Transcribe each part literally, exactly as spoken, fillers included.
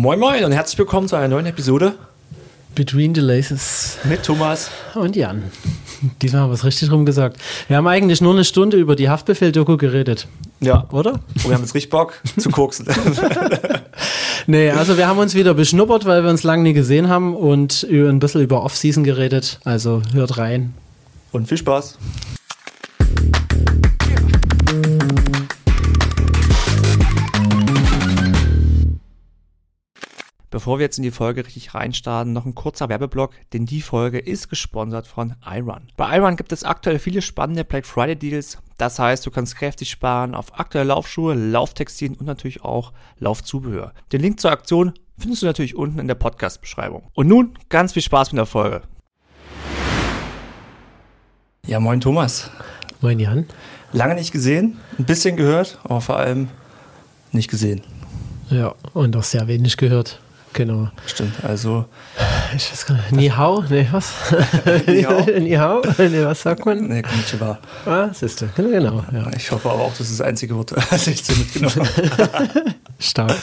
Moin Moin und herzlich willkommen zu einer neuen Episode Between the Laces mit Thomas und Jan. Diesmal haben wir es richtig rum gesagt. Wir haben eigentlich nur eine Stunde über die Haftbefehl-Doku geredet. Ja. Oder? Und wir haben jetzt richtig Bock zu koksen. Nee, also wir haben uns wieder beschnuppert, weil wir uns lange nie gesehen haben und ein bisschen über Off-Season geredet. Also hört rein. Und viel Spaß. Bevor wir jetzt in die Folge richtig reinstarten, noch ein kurzer Werbeblock, denn die Folge ist gesponsert von iRun. Bei iRun gibt es aktuell viele spannende Black Friday Deals. Das heißt, du kannst kräftig sparen auf aktuelle Laufschuhe, Lauftextilien und natürlich auch Laufzubehör. Den Link zur Aktion findest du natürlich unten in der Podcast-Beschreibung. Und nun ganz viel Spaß mit der Folge. Ja, moin Thomas. Moin Jan. Lange nicht gesehen, ein bisschen gehört, aber vor allem nicht gesehen. Ja, und auch sehr wenig gehört. Genau. Stimmt, also... Ich weiß gar nicht. Ni hao? Nee, was? Ni hao? Ni hao? Nee, was sagt man? Nee, konnichiwa. Ah, siehst du. Genau, ja. Ich hoffe aber auch, das ist das einzige Wort, das ich so mitgenommen habe. Stark.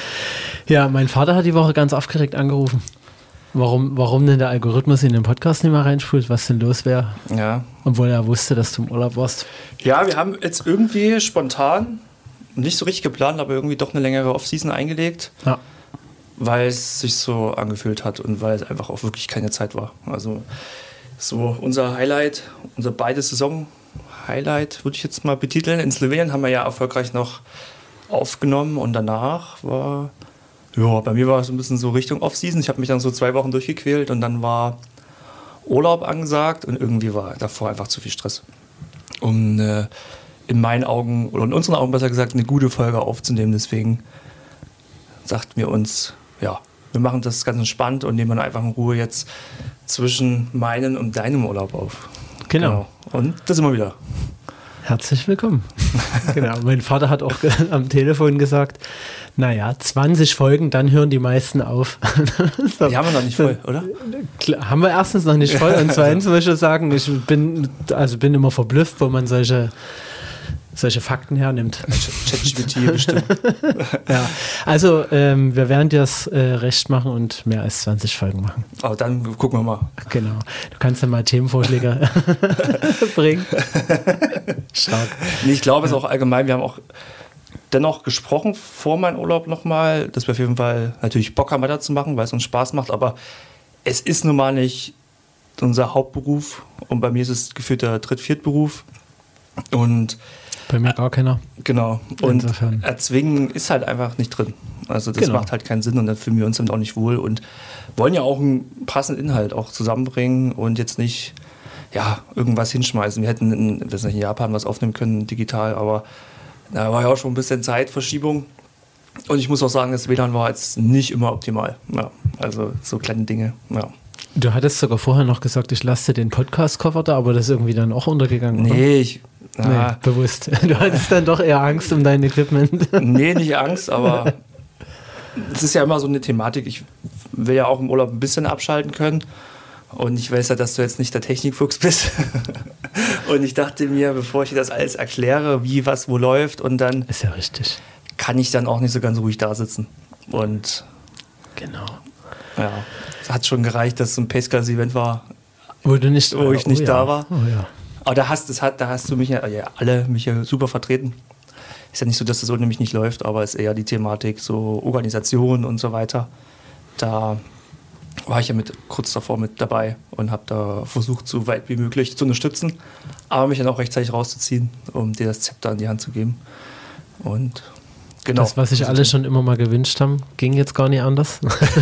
Ja, mein Vater hat die Woche ganz aufgeregt angerufen. Warum, warum denn der Algorithmus in den Podcast nicht mehr reinspult, was denn los wäre. Ja. Obwohl er wusste, dass du im Urlaub warst. Ja, wir haben jetzt irgendwie spontan, nicht so richtig geplant, aber irgendwie doch eine längere Off-Season eingelegt. Ja. Weil es sich so angefühlt hat und weil es einfach auch wirklich keine Zeit war. Also so unser Highlight, unser beides Saison-Highlight, würde ich jetzt mal betiteln. In Slowenien haben wir ja erfolgreich noch aufgenommen und danach war, ja, bei mir war es ein bisschen so Richtung Off-Season. Ich habe mich dann so zwei Wochen durchgequält und dann war Urlaub angesagt und irgendwie war davor einfach zu viel Stress. Um äh, in meinen Augen, oder in unseren Augen besser gesagt, eine gute Folge aufzunehmen. Deswegen sagten wir uns, ja, wir machen das ganz entspannt und nehmen dann einfach in Ruhe jetzt zwischen meinem und deinem Urlaub auf. Genau. genau. Und da sind wir wieder. Herzlich willkommen. Genau. Mein Vater hat auch am Telefon gesagt, naja, zwanzig Folgen, dann hören die meisten auf. So. Die haben wir noch nicht voll, oder? Klar, haben wir erstens noch nicht voll und zweitens möchte ich sagen, ich bin, also bin immer verblüfft, wo man solche solche Fakten hernimmt. ChatGPT bestimmt. Ja, also ähm, wir werden dir das äh, recht machen und mehr als zwanzig Folgen machen. Aber dann gucken wir mal. Genau. Du kannst dann mal Themenvorschläge bringen. Stark. Nee, ich glaube, es ist auch allgemein, wir haben auch dennoch gesprochen vor meinem Urlaub nochmal, dass wir auf jeden Fall natürlich Bock haben, weiterzumachen, weil es uns Spaß macht, aber es ist nun mal nicht unser Hauptberuf und bei mir ist es gefühlt der Dritt-Viertberuf und bei mir gar keiner. Genau. Und insofern. Erzwingen ist halt einfach nicht drin. Also das genau. macht halt keinen Sinn und dann fühlen wir uns damit auch nicht wohl und wollen ja auch einen passenden Inhalt auch zusammenbringen und jetzt nicht ja, irgendwas hinschmeißen. Wir hätten in, wir sind in Japan was aufnehmen können, digital, aber da war ja auch schon ein bisschen Zeitverschiebung. Und ich muss auch sagen, das W L A N war jetzt nicht immer optimal. Ja, also so kleine Dinge, ja. Du hattest sogar vorher noch gesagt, ich lasse den Podcast-Cover da, aber das ist irgendwie dann auch untergegangen, nee, oder? Ich, nee, bewusst. Du hattest dann doch eher Angst um dein Equipment. Nee, nicht Angst, aber es ist ja immer so eine Thematik. Ich will ja auch im Urlaub ein bisschen abschalten können. Und ich weiß ja, dass du jetzt nicht der Technikfuchs bist. Und ich dachte mir, bevor ich dir das alles erkläre, wie was wo läuft, und dann ist ja richtig, kann ich dann auch nicht so ganz ruhig da sitzen. Und genau. Ja, es hat schon gereicht, dass es ein Pacecar-Event war, wo, du nicht, wo ich nicht oh, da ja. war. Oh, ja. Aber da hast, das hat, da hast du mich ja, ja alle mich ja super vertreten. Ist ja nicht so, dass das ohne mich nicht läuft, aber es ist eher die Thematik, so Organisation und so weiter. Da war ich ja mit, kurz davor mit dabei und habe da versucht, so weit wie möglich zu unterstützen, aber mich dann auch rechtzeitig rauszuziehen, um dir das Zepter in die Hand zu geben. Und genau. Das, was sich alle schon immer mal gewünscht haben, ging jetzt gar nicht anders.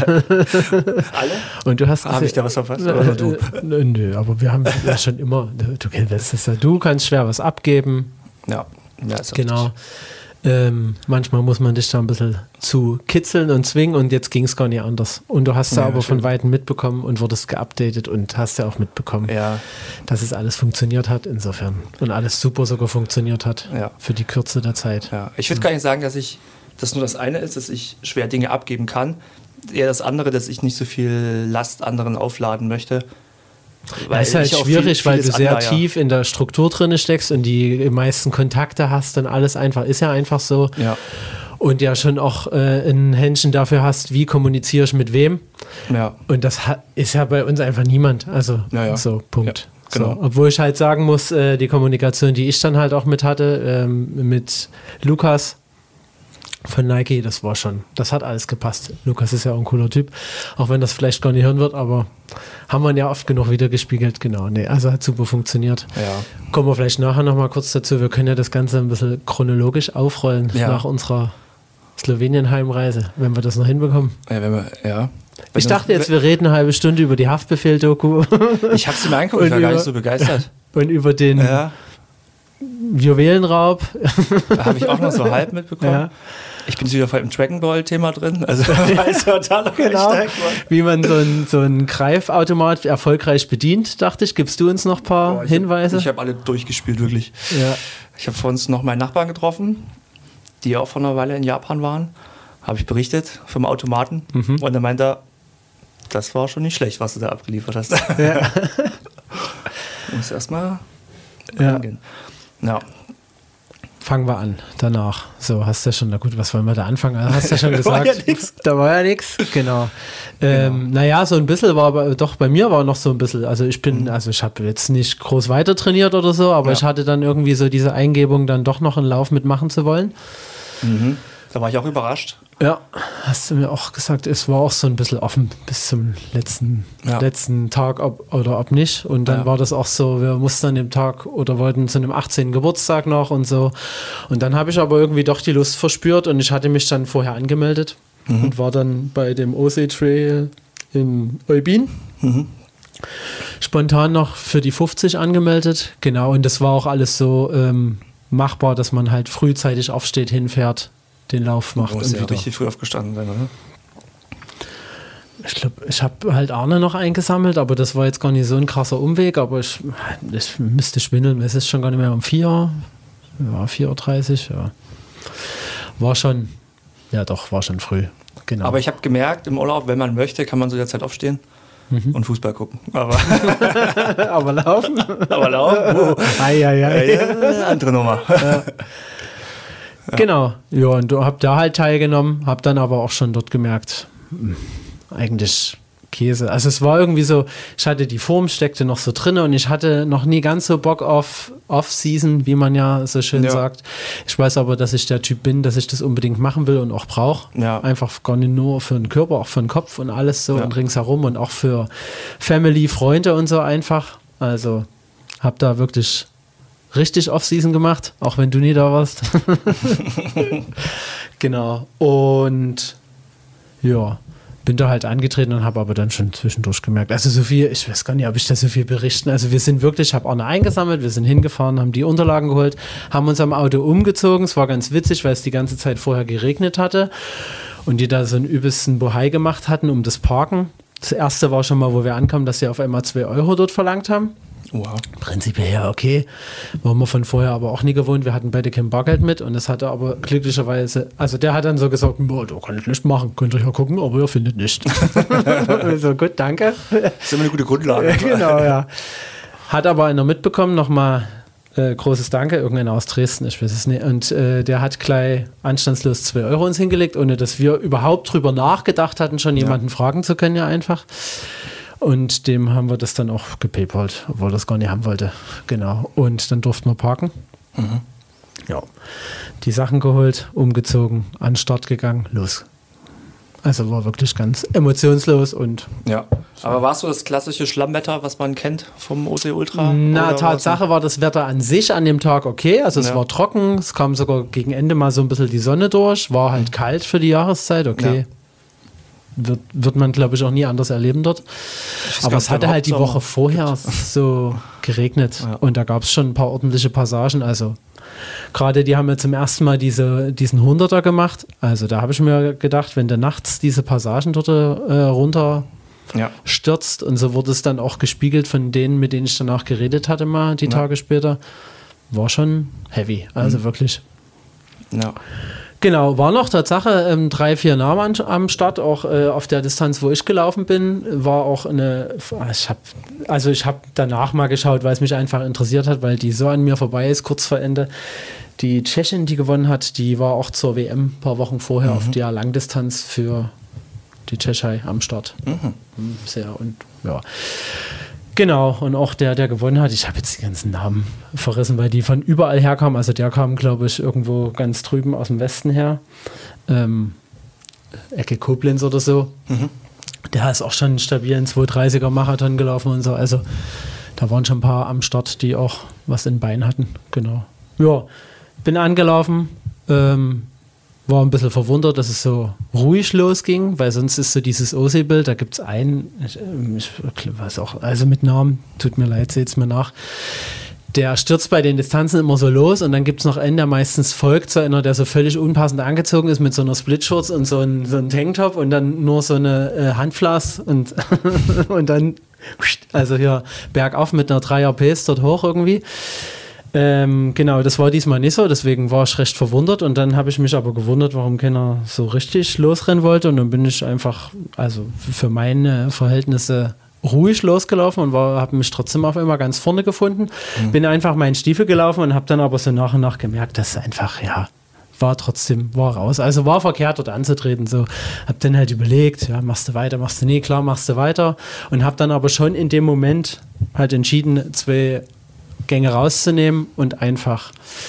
Alle? Und du hast Habe ich da was verpasst? Oder du? Nö, nö, aber wir haben ja schon immer, du kennst das ja, du kannst schwer was abgeben. Ja, ja ist genau. Ähm, manchmal muss man dich da ein bisschen zu kitzeln und zwingen und jetzt ging es gar nicht anders. Und du hast ja, da aber schön. Von Weitem mitbekommen und wurdest geupdatet und hast ja auch mitbekommen, ja. dass es alles funktioniert hat insofern. Und alles super sogar funktioniert hat ja. für die Kürze der Zeit. Ja. Ich würde ja. gar nicht sagen, dass ich, dass nur das eine ist, dass ich schwer Dinge abgeben kann. Eher das andere, dass ich nicht so viel Last anderen aufladen möchte. Weil das ist halt schwierig, viel, weil du sehr Anleiher. tief in der Struktur drin steckst und die meisten Kontakte hast und alles einfach, ist ja einfach so. Ja. und ja schon auch äh, ein Händchen dafür hast, wie kommuniziere ich mit wem. Ja. Und das ha- ist ja bei uns einfach niemand. Also ja, ja. so, Punkt. Ja, genau. So, obwohl ich halt sagen muss, äh, die Kommunikation, die ich dann halt auch mit hatte, ähm, mit Lukas von Nike, das war schon, das hat alles gepasst. Lukas ist ja auch ein cooler Typ, auch wenn das vielleicht gar nicht hören wird, aber haben wir ja oft genug wieder gespiegelt, genau. Nee, also hat super funktioniert. Ja. Kommen wir vielleicht nachher nochmal kurz dazu, wir können ja das Ganze ein bisschen chronologisch aufrollen ja. nach unserer Slowenien-Heimreise, wenn wir das noch hinbekommen. Ja, wenn wir, ja. Wenn ich dachte jetzt, wir reden eine halbe Stunde über die Haftbefehl-Doku. Ich habe sie mir angeguckt, ich war gar nicht so begeistert. Und über den ja. Juwelenraub. Habe ich auch noch so halb mitbekommen. Ja. Ich bin wieder voll im Dragon Ball-Thema drin. Also weiß total genau, wie man so einen so ein Greifautomat erfolgreich bedient, dachte ich. Gibst du uns noch ein paar Boah, ich Hinweise? Hab, ich habe alle durchgespielt, wirklich. Ja. Ich habe vor uns noch meinen Nachbarn getroffen, die auch vor einer Weile in Japan waren. Habe ich berichtet vom Automaten. Mhm. Und er meinte, das war schon nicht schlecht, was du da abgeliefert hast. Ja. Du musst erstmal ja. reingehen. Ja. Fangen wir an, danach. So, hast du ja schon, na gut, was wollen wir da anfangen? Hast du ja schon gesagt. Da war ja nichts. Da war ja nichts, genau. Ähm, genau. Naja, so ein bisschen war, aber doch bei mir war noch so ein bisschen, also ich bin, also ich habe jetzt nicht groß weiter trainiert oder so, aber ja. ich hatte dann irgendwie so diese Eingebung, dann doch noch einen Lauf mitmachen zu wollen. Mhm. Da war ich auch überrascht. Ja, hast du mir auch gesagt, es war auch so ein bisschen offen bis zum letzten, ja. letzten Tag ob, oder ob nicht. Und dann ja. war das auch so, wir mussten an dem Tag oder wollten zu einem achtzehnten Geburtstag noch und so. Und dann habe ich aber irgendwie doch die Lust verspürt und ich hatte mich dann vorher angemeldet mhm. und war dann bei dem Ostsee-Trail in Eubin. Mhm. Spontan noch für die fünfzig angemeldet. Genau, und das war auch alles so ähm, machbar, dass man halt frühzeitig aufsteht, hinfährt, den Lauf macht. Du musst ja richtig früh aufgestanden sein, oder? Ich glaube, ich habe halt Arne noch eingesammelt, aber das war jetzt gar nicht so ein krasser Umweg, aber ich, ich müsste schwindeln, es ist schon gar nicht mehr um vier, ja, vier Uhr dreißig, ja. War schon, ja doch, war schon früh, genau. Aber ich habe gemerkt, im Urlaub, wenn man möchte, kann man so derzeit aufstehen mhm. und Fußball gucken. Aber, aber laufen? aber laufen? Oh. Ei, ei, ei. Ja, andere Nummer. Ja. Ja. Genau, ja, und hab da halt teilgenommen, hab dann aber auch schon dort gemerkt, mh, eigentlich Käse. Also es war irgendwie so, ich hatte die Form, steckte noch so drin und ich hatte noch nie ganz so Bock auf Off-Season, wie man ja so schön ja. sagt. Ich weiß aber, dass ich der Typ bin, dass ich das unbedingt machen will und auch brauche. Ja. Einfach gar nicht nur für den Körper, auch für den Kopf und alles so ja. und ringsherum und auch für Family, Freunde und so einfach. Also hab da wirklich richtig Off-Season gemacht, auch wenn du nie da warst. Genau. Und ja, bin da halt angetreten und habe aber dann schon zwischendurch gemerkt, also so viel, ich weiß gar nicht, ob ich da so viel berichten, also wir sind wirklich, ich habe Arne eingesammelt, wir sind hingefahren, haben die Unterlagen geholt, haben uns am Auto umgezogen, es war ganz witzig, weil es die ganze Zeit vorher geregnet hatte und die da so einen übelsten Bohai gemacht hatten um das Parken. Das erste war schon mal, wo wir ankamen, dass sie auf einmal zwei Euro dort verlangt haben. Wow. Prinzipiell ja okay, waren wir von vorher aber auch nie gewohnt, wir hatten beide kein Bargeld mit und das hatte aber glücklicherweise, also der hat dann so gesagt, boah, da kann ich nicht machen, könnt ihr ja gucken, aber ihr findet nicht. So, gut, danke. Das ist immer eine gute Grundlage. Genau, ja. Hat aber einer mitbekommen, nochmal äh, großes Danke, irgendeiner aus Dresden, ich weiß es nicht, und äh, der hat gleich anstandslos zwei Euro uns hingelegt, ohne dass wir überhaupt drüber nachgedacht hatten, schon jemanden ja. fragen zu können, ja einfach. Und dem haben wir das dann auch gepaypalt, obwohl er das gar nicht haben wollte. Genau. Und dann durften wir parken. Mhm. Ja. Die Sachen geholt, umgezogen, an den Start gegangen, los. Also war wirklich ganz emotionslos und. Ja. Aber war es so das klassische Schlammwetter, was man kennt vom O C Ultra? Na, Tatsache war das Wetter an sich an dem Tag okay. Also es ja. war trocken, es kam sogar gegen Ende mal so ein bisschen die Sonne durch, war halt mhm. kalt für die Jahreszeit, okay. Ja. Wird, wird man, glaube ich, auch nie anders erleben dort. Aber es hatte halt die Woche vorher so geregnet ja. und da gab es schon ein paar ordentliche Passagen. Also gerade die haben ja zum ersten Mal diese, diesen Hunderter gemacht. Also da habe ich mir gedacht, wenn du nachts diese Passagen dort äh, runter ja. stürzt und so wurde es dann auch gespiegelt von denen, mit denen ich danach geredet hatte mal die ja. Tage später, war schon heavy. Also mhm. wirklich. Ja. Genau, war noch Tatsache ähm, drei, vier Namen an, am Start, auch äh, auf der Distanz, wo ich gelaufen bin, war auch eine, ich habe, also ich habe danach mal geschaut, weil es mich einfach interessiert hat, weil die so an mir vorbei ist, kurz vor Ende. Die Tschechin, die gewonnen hat, die war auch zur W M ein paar Wochen vorher mhm. auf der Langdistanz für die Tschechei am Start. Mhm. Sehr und ja. Genau, und auch der, der gewonnen hat, ich habe jetzt die ganzen Namen verrissen, weil die von überall herkamen. Also der kam, glaube ich, irgendwo ganz drüben aus dem Westen her. Ähm, Ecke Koblenz oder so. Mhm. Der ist auch schon einen stabilen zwei dreißiger Marathon gelaufen und so. Also da waren schon ein paar am Start, die auch was in Bein hatten. Genau. Ja, bin angelaufen. Ähm, war ein bisschen verwundert, dass es so ruhig losging, weil sonst ist so dieses Ossi-Bild, da gibt es einen, ich, ich weiß auch, also mit Namen, tut mir leid, seht es mir nach, der stürzt bei den Distanzen immer so los und dann gibt es noch einen, der meistens folgt, so einer, der so völlig unpassend angezogen ist mit so einer Splitshorts und so ein, so ein Tanktop und dann nur so eine äh, Handflas und, und dann, also hier bergauf mit einer Dreier-Pace dort hoch irgendwie. Ähm, genau, das war diesmal nicht so, deswegen war ich recht verwundert und dann habe ich mich aber gewundert, warum keiner so richtig losrennen wollte und dann bin ich einfach, also für meine Verhältnisse ruhig losgelaufen und habe mich trotzdem auf einmal ganz vorne gefunden, mhm. bin einfach meinen Stiefel gelaufen und habe dann aber so nach und nach gemerkt, dass einfach, ja, war trotzdem, war raus, also war verkehrt dort anzutreten, so, hab dann halt überlegt, ja, machst du weiter, machst du nie, klar, machst du weiter und habe dann aber schon in dem Moment halt entschieden, zwei Gänge rauszunehmen und einfach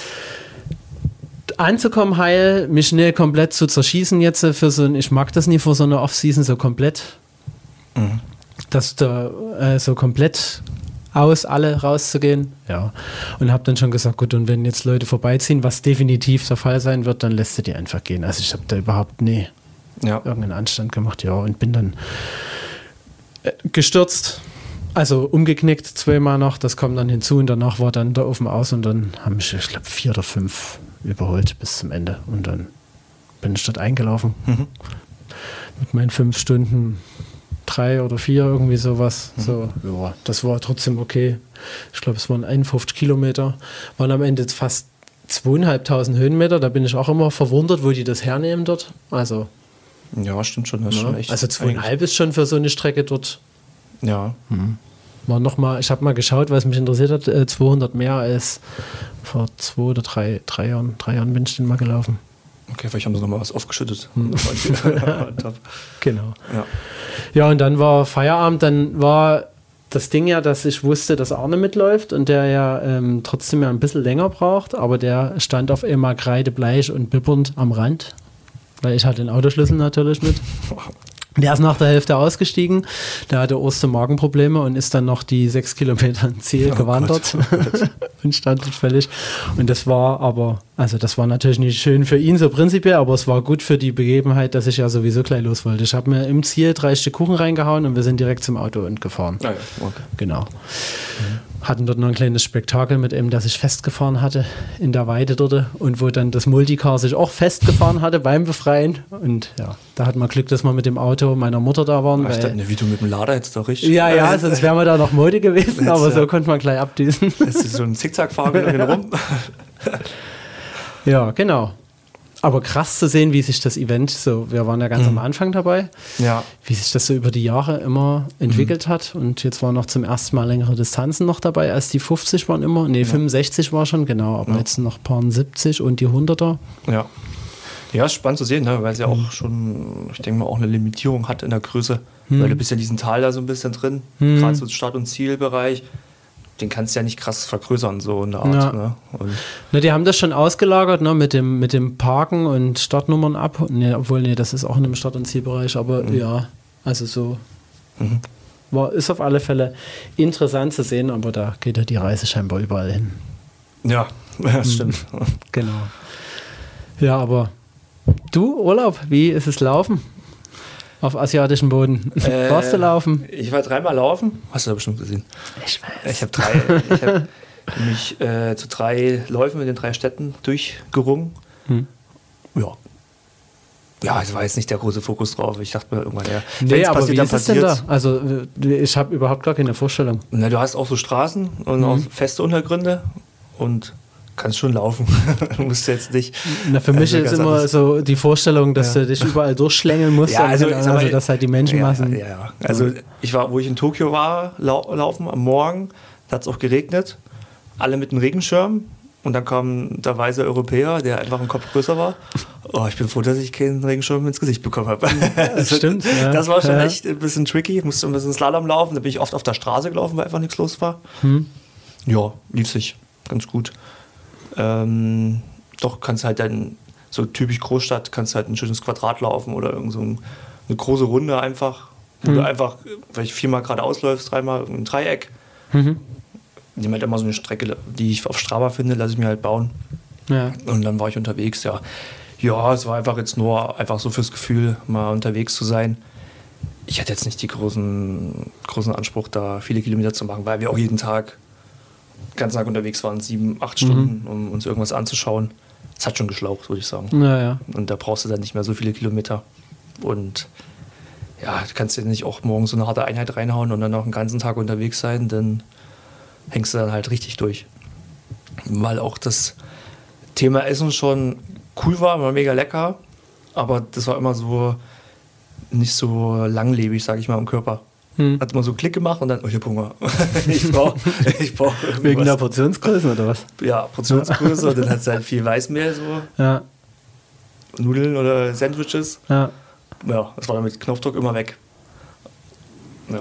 anzukommen heil, mich nicht komplett zu zerschießen jetzt für so ein, ich mag das nie vor so einer Off-Season so komplett, mhm. dass da äh, so komplett aus alle rauszugehen, ja, und habe dann schon gesagt, gut, und wenn jetzt Leute vorbeiziehen, was definitiv der Fall sein wird, dann lässt du die einfach gehen, also ich habe da überhaupt nie ja. irgendeinen Anstand gemacht, ja, und bin dann äh, gestürzt. Also umgeknickt zweimal noch, das kommt dann hinzu und danach war dann der Ofen aus und dann haben mich, ich glaube, vier oder fünf überholt bis zum Ende und dann bin ich dort eingelaufen. Mhm. Mit meinen fünf Stunden, drei oder vier, irgendwie sowas. Mhm. So, ja, das war trotzdem okay. Ich glaube, es waren einundfünfzig Kilometer, waren am Ende fast zweieinhalbtausend Höhenmeter, da bin ich auch immer verwundert, wo die das hernehmen dort. Also, ja, stimmt schon, das ist ja, schon echt. Also zweieinhalb ist schon für so eine Strecke dort. Ja. Mhm. War noch mal, ich habe mal geschaut, was mich interessiert hat, äh, zweihundert mehr als vor zwei oder drei, drei Jahren. Drei Jahren bin ich den mal gelaufen. Okay, vielleicht haben sie noch mal was aufgeschüttet. Hm. Genau. Ja. Ja, und dann war Feierabend, dann war das Ding ja, dass ich wusste, dass Arne mitläuft und der ja ähm, trotzdem ja ein bisschen länger braucht, aber der stand auf einmal kreidebleich und bibbernd am Rand, weil ich hatte den Autoschlüssel natürlich mit. Der ist nach der Hälfte ausgestiegen, der hatte erste Magenprobleme und ist dann noch die sechs Kilometer ins Ziel oh gewandert Gott. Und stand völlig. Und das war aber, also das war natürlich nicht schön für ihn so prinzipiell, aber es war gut für die Begebenheit, dass ich ja sowieso gleich los wollte. Ich habe mir im Ziel drei Stück Kuchen reingehauen und wir sind direkt zum Auto und gefahren. Ah ja, okay. Genau. Mhm. Hatten dort noch ein kleines Spektakel mit ihm, das ich festgefahren hatte in der Weide dort und wo dann das Multicar sich auch festgefahren hatte beim Befreien. Und ja, da hatten wir Glück, dass wir mit dem Auto meiner Mutter da waren. Ach, weil, ne, wie du mit dem Lader jetzt doch richtig. Ja, ja, sonst wären wir da noch Mode gewesen, jetzt, aber so ja. Konnte man gleich abdüsen. Das ist so ein Zickzack-Fahren rum. Ja, genau. Aber krass zu sehen, wie sich das Event so, wir waren ja ganz mhm. am Anfang dabei, ja. wie sich das so über die Jahre immer entwickelt mhm. hat. Und jetzt waren noch zum ersten Mal längere Distanzen noch dabei, als die fünfzig waren immer. Nee, ja. fünfundsechzig war schon, genau, aber ja. jetzt noch ein paar siebzig und die hunderter. Ja. Ja, ist spannend zu sehen, ne? Weil es ja auch mhm. schon, ich denke mal, auch eine Limitierung hat in der Größe. Mhm. Weil du bist ja in diesem Tal da so ein bisschen drin, mhm. gerade so Start- und Zielbereich. Den kannst du ja nicht krass vergrößern, so in der Art. Ja. Ne? Und Na, die haben das schon ausgelagert, ne, mit dem, mit dem Parken und Startnummern ab. Nee, obwohl, nee, das ist auch in dem Start- und Zielbereich, aber mhm. ja, also so. Mhm. War, ist auf alle Fälle interessant zu sehen, aber da geht ja die Reise scheinbar überall hin. Ja, das stimmt. Genau. Ja, aber du, Urlaub, wie ist es laufen? Auf asiatischem Boden. Äh, Warst du laufen? Ich war dreimal laufen. Hast du da bestimmt gesehen? Ich weiß. Ich habe drei, ich hab mich äh, zu drei Läufen in den drei Städten durchgerungen. Hm. Ja. Ja, es war jetzt nicht der große Fokus drauf. Ich dachte mir irgendwann, ja, nee, aber passiert, wie ist es denn da? Also ich habe überhaupt gar keine Vorstellung. Na, du hast auch so Straßen und mhm. auch feste Untergründe und kannst schon laufen. Du musst jetzt nicht. Na, für mich ist immer anders. So die Vorstellung, dass ja. du dich überall durchschlängeln musst. Ja, also, also, also dass halt die Menschenmassen. Ja, ja, ja. Also ich war, wo ich in Tokio war, lau- laufen am Morgen, da hat es auch geregnet. Alle mit einem Regenschirm. Und dann kam der weise Europäer, der einfach ein Kopf größer war. Oh, ich bin froh, dass ich keinen Regenschirm ins Gesicht bekommen habe. Das stimmt. Ja. Das war schon ja. echt ein bisschen tricky. Ich musste ein bisschen Slalom laufen. Da bin ich oft auf der Straße gelaufen, weil einfach nichts los war. Hm. Ja, lief sich ganz gut. Ähm, doch, kannst halt dann, so typisch Großstadt, kannst halt ein schönes Quadrat laufen oder irgend so ein, eine große Runde einfach. Wo hm. du einfach, vielleicht viermal geradeaus läufst, dreimal ein Dreieck. Mhm. Ich nehme halt immer so eine Strecke, die ich auf Strava finde, lasse ich mir halt bauen. Ja. Und dann war ich unterwegs, ja. Ja, es war einfach jetzt nur einfach so fürs Gefühl, mal unterwegs zu sein. Ich hatte jetzt nicht die großen, großen Anspruch, da viele Kilometer zu machen, weil wir auch jeden Tag, den ganzen Tag unterwegs waren, sieben, acht Stunden, mhm. um uns irgendwas anzuschauen. Das hat schon geschlaucht, würde ich sagen. Ja, ja. Und da brauchst du dann nicht mehr so viele Kilometer. Und ja, du kannst ja nicht auch morgens so eine harte Einheit reinhauen und dann noch den ganzen Tag unterwegs sein, dann hängst du dann halt richtig durch. Weil auch das Thema Essen schon cool war, war mega lecker, aber das war immer so nicht so langlebig, sag ich mal, im Körper. Hm. Hat man so einen Klick gemacht und dann, oh, ich hab Hunger. ich brauche ich brauch Wegen der Portionsgröße oder was? Ja, Portionsgröße und dann hat es halt viel Weißmehl, so ja. Nudeln oder Sandwiches. Ja. Ja, das war dann mit Knopfdruck immer weg. Ja.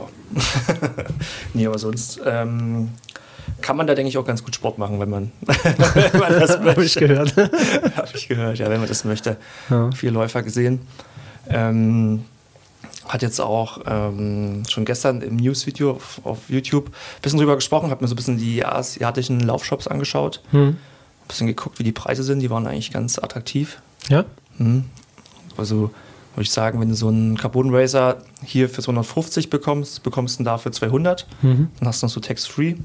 Nee, aber sonst ähm, kann man da, denke ich, auch ganz gut Sport machen, wenn man, wenn man das möchte. Habe ich gehört. Habe ich gehört, ja, wenn man das möchte. Ja. Viele Läufer gesehen. Ähm, hat jetzt auch ähm, schon gestern im News-Video auf, auf YouTube ein bisschen drüber gesprochen, habe mir so ein bisschen die asiatischen Laufshops angeschaut. Hm. Ein bisschen geguckt, wie die Preise sind. Die waren eigentlich ganz attraktiv. Ja? Hm. Also würde ich sagen, wenn du so einen Carbon Racer hier für zweihundertfünfzig bekommst, bekommst du ihn da für zweihundert. Mhm. Dann hast du noch so Tax-Free.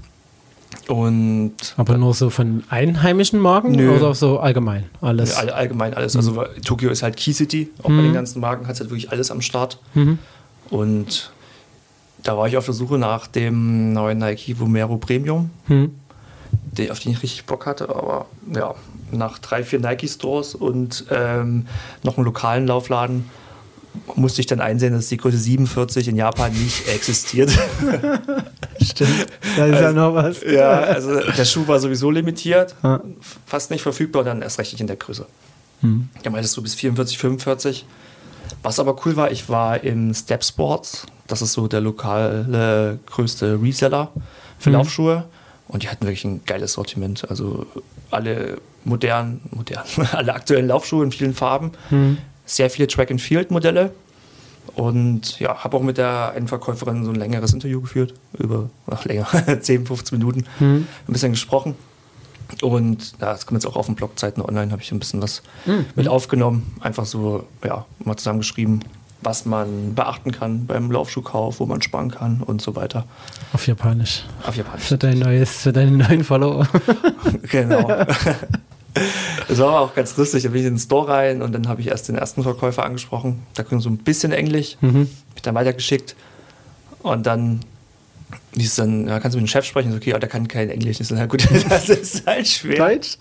Und aber nur so von einheimischen Marken nö. Oder so allgemein alles? All, allgemein alles. Mhm. Also Tokio ist halt Key City. Auch mhm. bei den ganzen Marken hat es halt wirklich alles am Start. Mhm. Und da war ich auf der Suche nach dem neuen Nike Vomero Premium, mhm. den, auf den ich richtig Bock hatte. Aber ja, nach drei, vier Nike-Stores und ähm, noch einem lokalen Laufladen musste ich dann einsehen, dass die Größe siebenundvierzig in Japan nicht existiert. Stimmt, da ist also, ja noch was. Ja, also der Schuh war sowieso limitiert, ja. fast nicht verfügbar und dann erst recht nicht in der Größe. Hm. Da meintest du bis vierundvierzig, fünfundvierzig. Was aber cool war, ich war im Step Sports, das ist so der lokale größte Reseller für hm. Laufschuhe und die hatten wirklich ein geiles Sortiment. Also alle modernen, modern, alle aktuellen Laufschuhe in vielen Farben. Hm. Sehr viele Track-and-Field-Modelle und ja, habe auch mit der einen Verkäuferin so ein längeres Interview geführt, über ach, länger, zehn, fünfzehn Minuten, mhm. ein bisschen gesprochen und ja, das kommt jetzt auch auf den Blogzeiten online, habe ich ein bisschen was mhm. mit aufgenommen, einfach so, ja, mal zusammengeschrieben, was man beachten kann beim Laufschuhkauf, wo man sparen kann und so weiter. Auf Japanisch. Auf Japanisch. Für dein neues, für deinen neuen Follower. Genau. Das war aber auch ganz lustig. Da bin ich in den Store rein und dann habe ich erst den ersten Verkäufer angesprochen. Da konnte so ein bisschen Englisch. Mhm. Hab ich dann weitergeschickt. Und dann hieß es dann, ja, kannst du mit dem Chef sprechen? Okay, aber der kann kein Englisch. Ich so, na gut, das ist halt schwer. Deutsch?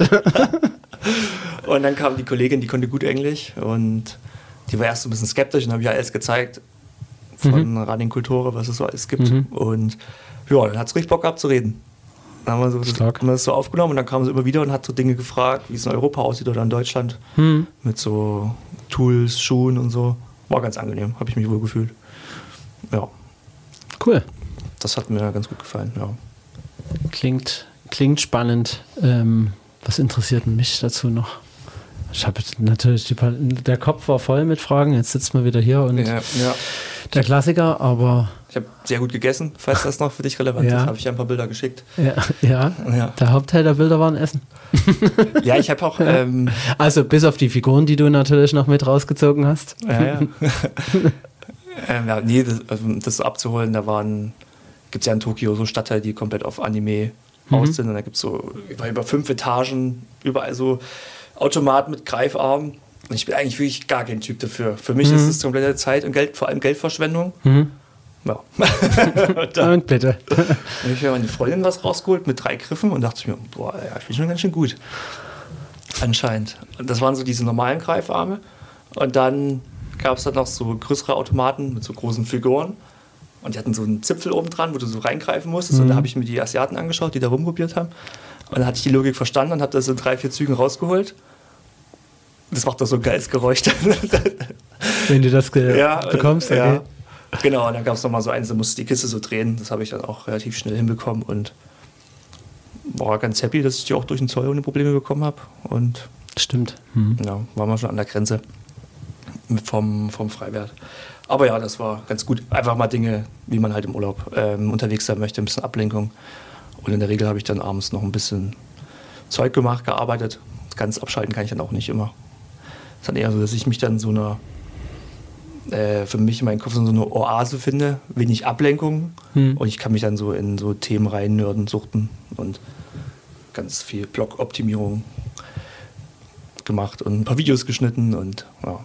Und dann kam die Kollegin, die konnte gut Englisch. Und die war erst so ein bisschen skeptisch und habe ich ja alles gezeigt von mhm. Running Kulture, was es so alles gibt. Mhm. Und ja, dann hat es richtig Bock gehabt zu reden. Dann haben wir, so, das, haben wir das so aufgenommen und dann kam sie immer wieder und hat so Dinge gefragt, wie es in Europa aussieht oder in Deutschland. Hm. Mit so Tools, Schuhen und so. War ganz angenehm, habe ich mich wohl gefühlt. Ja. Cool. Das hat mir ganz gut gefallen, ja. Klingt, klingt spannend. Ähm, was interessiert mich dazu noch? Ich habe natürlich, die, der Kopf war voll mit Fragen, jetzt sitzt man wieder hier und ja, ja. der Klassiker, aber... Ich habe sehr gut gegessen, falls das noch für dich relevant ja. ist, habe ich ja ein paar Bilder geschickt. Ja, ja. ja. Der Hauptteil der Bilder waren Essen. Ja, ich habe auch... Ähm, also bis auf die Figuren, die du natürlich noch mit rausgezogen hast. Ja, ja. ähm, ja nee, das, also das abzuholen, da waren... Gibt es ja in Tokio so Stadtteile, die komplett auf Anime mhm. aus sind und da gibt es so über, über fünf Etagen, überall so Automaten mit Greifarmen. Und ich bin eigentlich wirklich gar kein Typ dafür. Für mich mhm. ist es komplette Zeit und Geld, vor allem Geldverschwendung. Mhm. Ja. und, dann, und bitte. Dann habe ich mir meine Freundin was rausgeholt mit drei Griffen und dachte mir, boah, ja, ich bin schon ganz schön gut. Anscheinend. Und das waren so diese normalen Greifarme. Und dann gab es dann noch so größere Automaten mit so großen Figuren. Und die hatten so einen Zipfel oben dran, wo du so reingreifen musstest. Mhm. Und da habe ich mir die Asiaten angeschaut, die da rumprobiert haben. Und dann hatte ich die Logik verstanden und habe das in drei, vier Zügen rausgeholt. Das macht doch so ein geiles Geräusch. Wenn du das ge- ja, bekommst, okay. Ja. Genau, und dann gab es nochmal so eins, da musste die Kiste so drehen. Das habe ich dann auch relativ schnell hinbekommen und war ganz happy, dass ich die auch durch den Zoll ohne Probleme bekommen habe. Und stimmt. Mhm. Ja, waren wir schon an der Grenze vom, vom Freiwert. Aber ja, das war ganz gut. Einfach mal Dinge, wie man halt im Urlaub ähm, unterwegs sein möchte, ein bisschen Ablenkung. Und in der Regel habe ich dann abends noch ein bisschen Zeug gemacht, gearbeitet. Ganz abschalten kann ich dann auch nicht immer. Es ist dann eher so, dass ich mich dann so eine, äh, für mich in meinem Kopf so eine Oase finde, wenig Ablenkung. Hm. Und ich kann mich dann so in so Themen rein nörden, suchten und ganz viel Blog-Optimierung gemacht und ein paar Videos geschnitten und ja.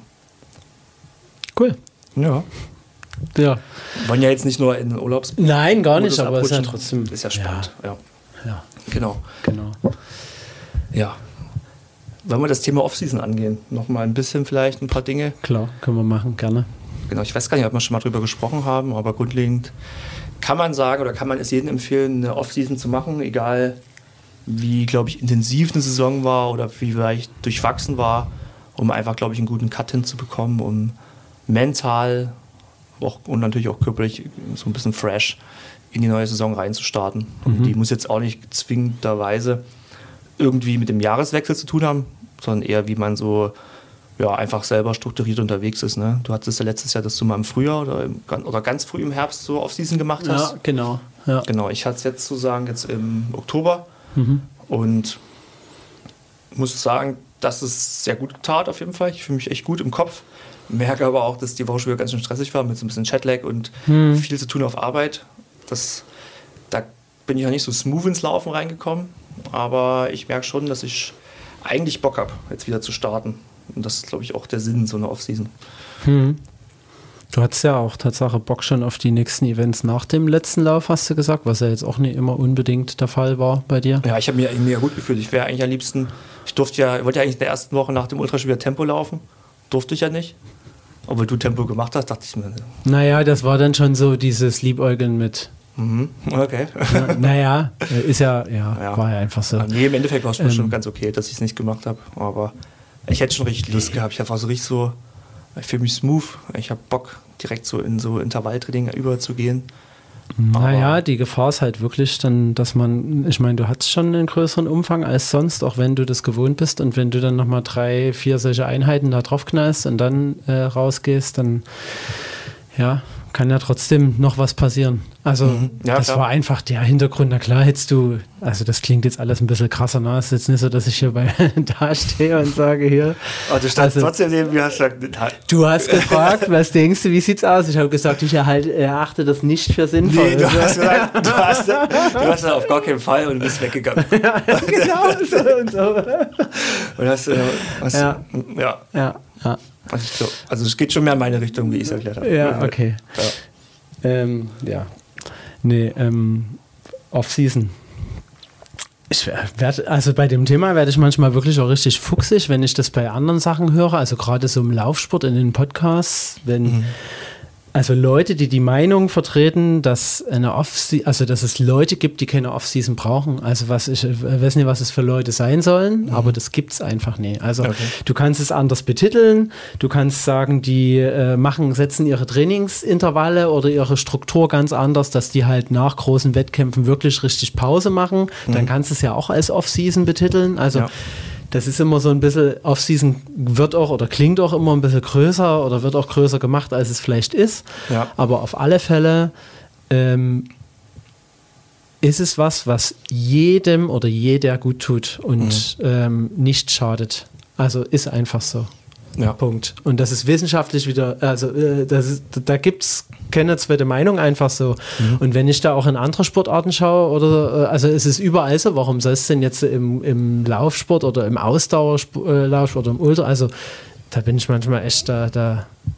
Cool. Ja. Ja. Wir wollen ja jetzt nicht nur in den Urlaubs... Nein, gar nicht, aber es ist ja trotzdem... Ist ja spannend, ja. ja. ja. Genau. Genau. Ja. Wollen wir das Thema Offseason angehen? Nochmal ein bisschen vielleicht, ein paar Dinge? Klar, können wir machen, gerne. Genau, ich weiß gar nicht, ob wir schon mal drüber gesprochen haben, aber grundlegend kann man sagen oder kann man es jedem empfehlen, eine Offseason zu machen, egal wie, glaube ich, intensiv eine Saison war oder wie vielleicht durchwachsen war, um einfach, glaube ich, einen guten Cut hinzubekommen, um mental auch, und natürlich auch körperlich so ein bisschen fresh in die neue Saison reinzustarten. Und mhm. die muss jetzt auch nicht zwingenderweise irgendwie mit dem Jahreswechsel zu tun haben, sondern eher wie man so ja, einfach selber strukturiert unterwegs ist. Ne? Du hattest ja letztes Jahr, dass du mal im Frühjahr oder, im, oder ganz früh im Herbst so Off-Season gemacht hast. Ja, genau. Ja. Genau, ich hatte es jetzt sozusagen jetzt im Oktober mhm. und muss sagen, dass es sehr gut tat auf jeden Fall. Ich fühle mich echt gut im Kopf. Merke aber auch, dass die Woche schon wieder ganz schön stressig war mit so ein bisschen Jetlag und hm. viel zu tun auf Arbeit. Das, da bin ich auch nicht so smooth ins Laufen reingekommen. Aber ich merke schon, dass ich eigentlich Bock habe, jetzt wieder zu starten. Und das ist, glaube ich, auch der Sinn so einer Off-Season. Hm. Du hattest ja auch Tatsache Bock schon auf die nächsten Events nach dem letzten Lauf, hast du gesagt, was ja jetzt auch nicht immer unbedingt der Fall war bei dir. Ja, ich habe mich mega gut gefühlt. Ich wäre eigentlich am liebsten, ich durfte ja, wollte ja eigentlich in der ersten Woche nach dem Ultraschall wieder Tempo laufen. Durfte ich ja nicht. Obwohl du Tempo gemacht hast, dachte ich mir. Naja, das war dann schon so dieses Liebäugeln mit. Mhm. Okay. Na, naja, ist ja, ja, ja, war ja einfach so. Nee, im Endeffekt war es ähm, schon ganz okay, dass ich es nicht gemacht habe. Aber ich hätte schon richtig Lust gehabt. Ich habe so richtig so, ich fühle mich smooth. Ich habe Bock, direkt so in so Intervalltraining überzugehen. Naja, die Gefahr ist halt wirklich dann, dass man, ich meine, du hast schon einen größeren Umfang als sonst, auch wenn du das gewohnt bist und wenn du dann nochmal drei, vier solche Einheiten da drauf knallst und dann äh, rausgehst, dann ja, kann ja trotzdem noch was passieren. Also mhm. ja, das klar. war einfach der Hintergrund. Na klar hättest du, also das klingt jetzt alles ein bisschen krasser, ne? Es ist jetzt nicht so, dass ich hier bei da stehe und sage hier. Aber du standst also, trotzdem neben mir, hast gesagt, du hast gefragt, was denkst du, wie sieht's aus? Ich habe gesagt, ich erhalte, erachte das nicht für sinnvoll. Nee, du hast gesagt, du hast, du hast auf gar keinen Fall und bist weggegangen. Ja, genau so und so. Und hast, hast ja. ja. ja. Ja. Also, also es geht schon mehr in meine Richtung, wie ich es erklärt habe. Ja, okay. Ja. Ähm, ja. Nee, ähm, Off-Season. Ich werd, also bei dem Thema werde ich manchmal wirklich auch richtig fuchsig, wenn ich das bei anderen Sachen höre, also gerade so im Laufsport, in den Podcasts, wenn mhm. also Leute, die die Meinung vertreten, dass eine Off-Season, also dass es Leute gibt, die keine Off-Season brauchen. Also was ich, ich weiß nicht, was es für Leute sein sollen, mhm. aber das gibt es einfach nicht. Also okay. Du kannst es anders betiteln, du kannst sagen, die äh, machen, setzen ihre Trainingsintervalle oder ihre Struktur ganz anders, dass die halt nach großen Wettkämpfen wirklich richtig Pause machen. Mhm. Dann kannst du es ja auch als Off-Season betiteln. Also ja. Das ist immer so ein bisschen, Off-Season wird auch oder klingt auch immer ein bisschen größer oder wird auch größer gemacht, als es vielleicht ist. Ja. Aber auf alle Fälle ähm, ist es was, was jedem oder jeder gut tut und mhm. ähm, nicht schadet. Also ist einfach so. Ja. Punkt. Und das ist wissenschaftlich wieder, also äh, das ist, da gibt es keine zweite Meinung, einfach so. Mhm. Und wenn ich da auch in andere Sportarten schaue, oder äh, also es ist überall so, warum soll es denn jetzt im, im Laufsport oder im Ausdauerlauf oder im Ultra, also da bin ich manchmal echt, da, da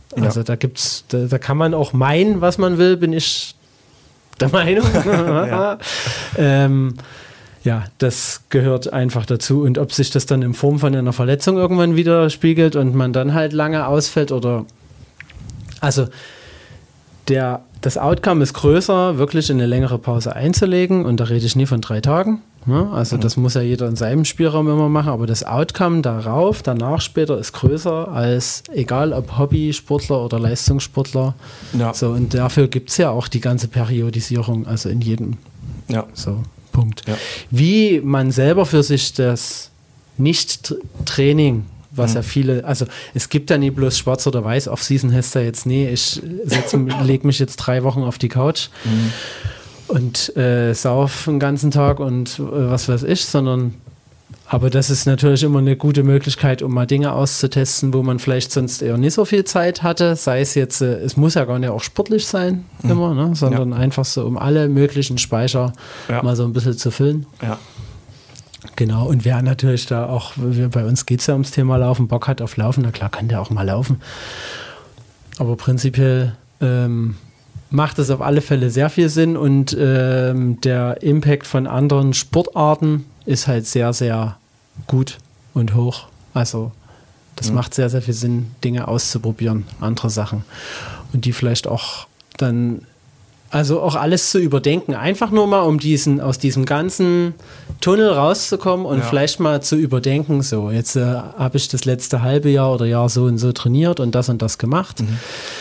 Also ja. da gibt's, da, da kann man auch meinen, was man will, bin ich der Meinung. ja. ähm, ja, das gehört einfach dazu. Und ob sich das dann in Form von einer Verletzung irgendwann wieder spiegelt und man dann halt lange ausfällt oder also der, das Outcome ist größer, wirklich eine längere Pause einzulegen und da rede ich nie von drei Tagen. Ne? Also mhm. das muss ja jeder in seinem Spielraum immer machen, aber das Outcome darauf, danach später ist größer als egal ob Hobbysportler oder Leistungssportler. Ja. So, und dafür gibt es ja auch die ganze Periodisierung, also in jedem. Ja. So, Punkt. Ja. Wie man selber für sich das Nicht-Training, was mhm. ja viele, also es gibt ja nie bloß schwarz oder weiß, Off-Season heißt ja jetzt, nee, ich lege mich jetzt drei Wochen auf die Couch mhm. und äh, sauf den ganzen Tag und äh, was weiß ich, sondern aber das ist natürlich immer eine gute Möglichkeit, um mal Dinge auszutesten, wo man vielleicht sonst eher nicht so viel Zeit hatte, sei es jetzt, äh, es muss ja gar nicht auch sportlich sein mhm. immer, ne? sondern ja. einfach so, um alle möglichen Speicher ja. mal so ein bisschen zu füllen. Ja. Genau, und wer natürlich da auch, bei uns geht es ja ums Thema Laufen, Bock hat auf Laufen, na klar kann der auch mal laufen. Aber prinzipiell ähm, macht es auf alle Fälle sehr viel Sinn und ähm, der Impact von anderen Sportarten ist halt sehr, sehr gut und hoch. Also das mhm. macht sehr, sehr viel Sinn, Dinge auszuprobieren, andere Sachen. Und die vielleicht auch dann, also auch alles zu überdenken. Einfach nur mal, um diesen, aus diesem ganzen Tunnel rauszukommen und ja. vielleicht mal zu überdenken, so jetzt äh, habe ich das letzte halbe Jahr oder Jahr so und so trainiert und das und das gemacht. Mhm.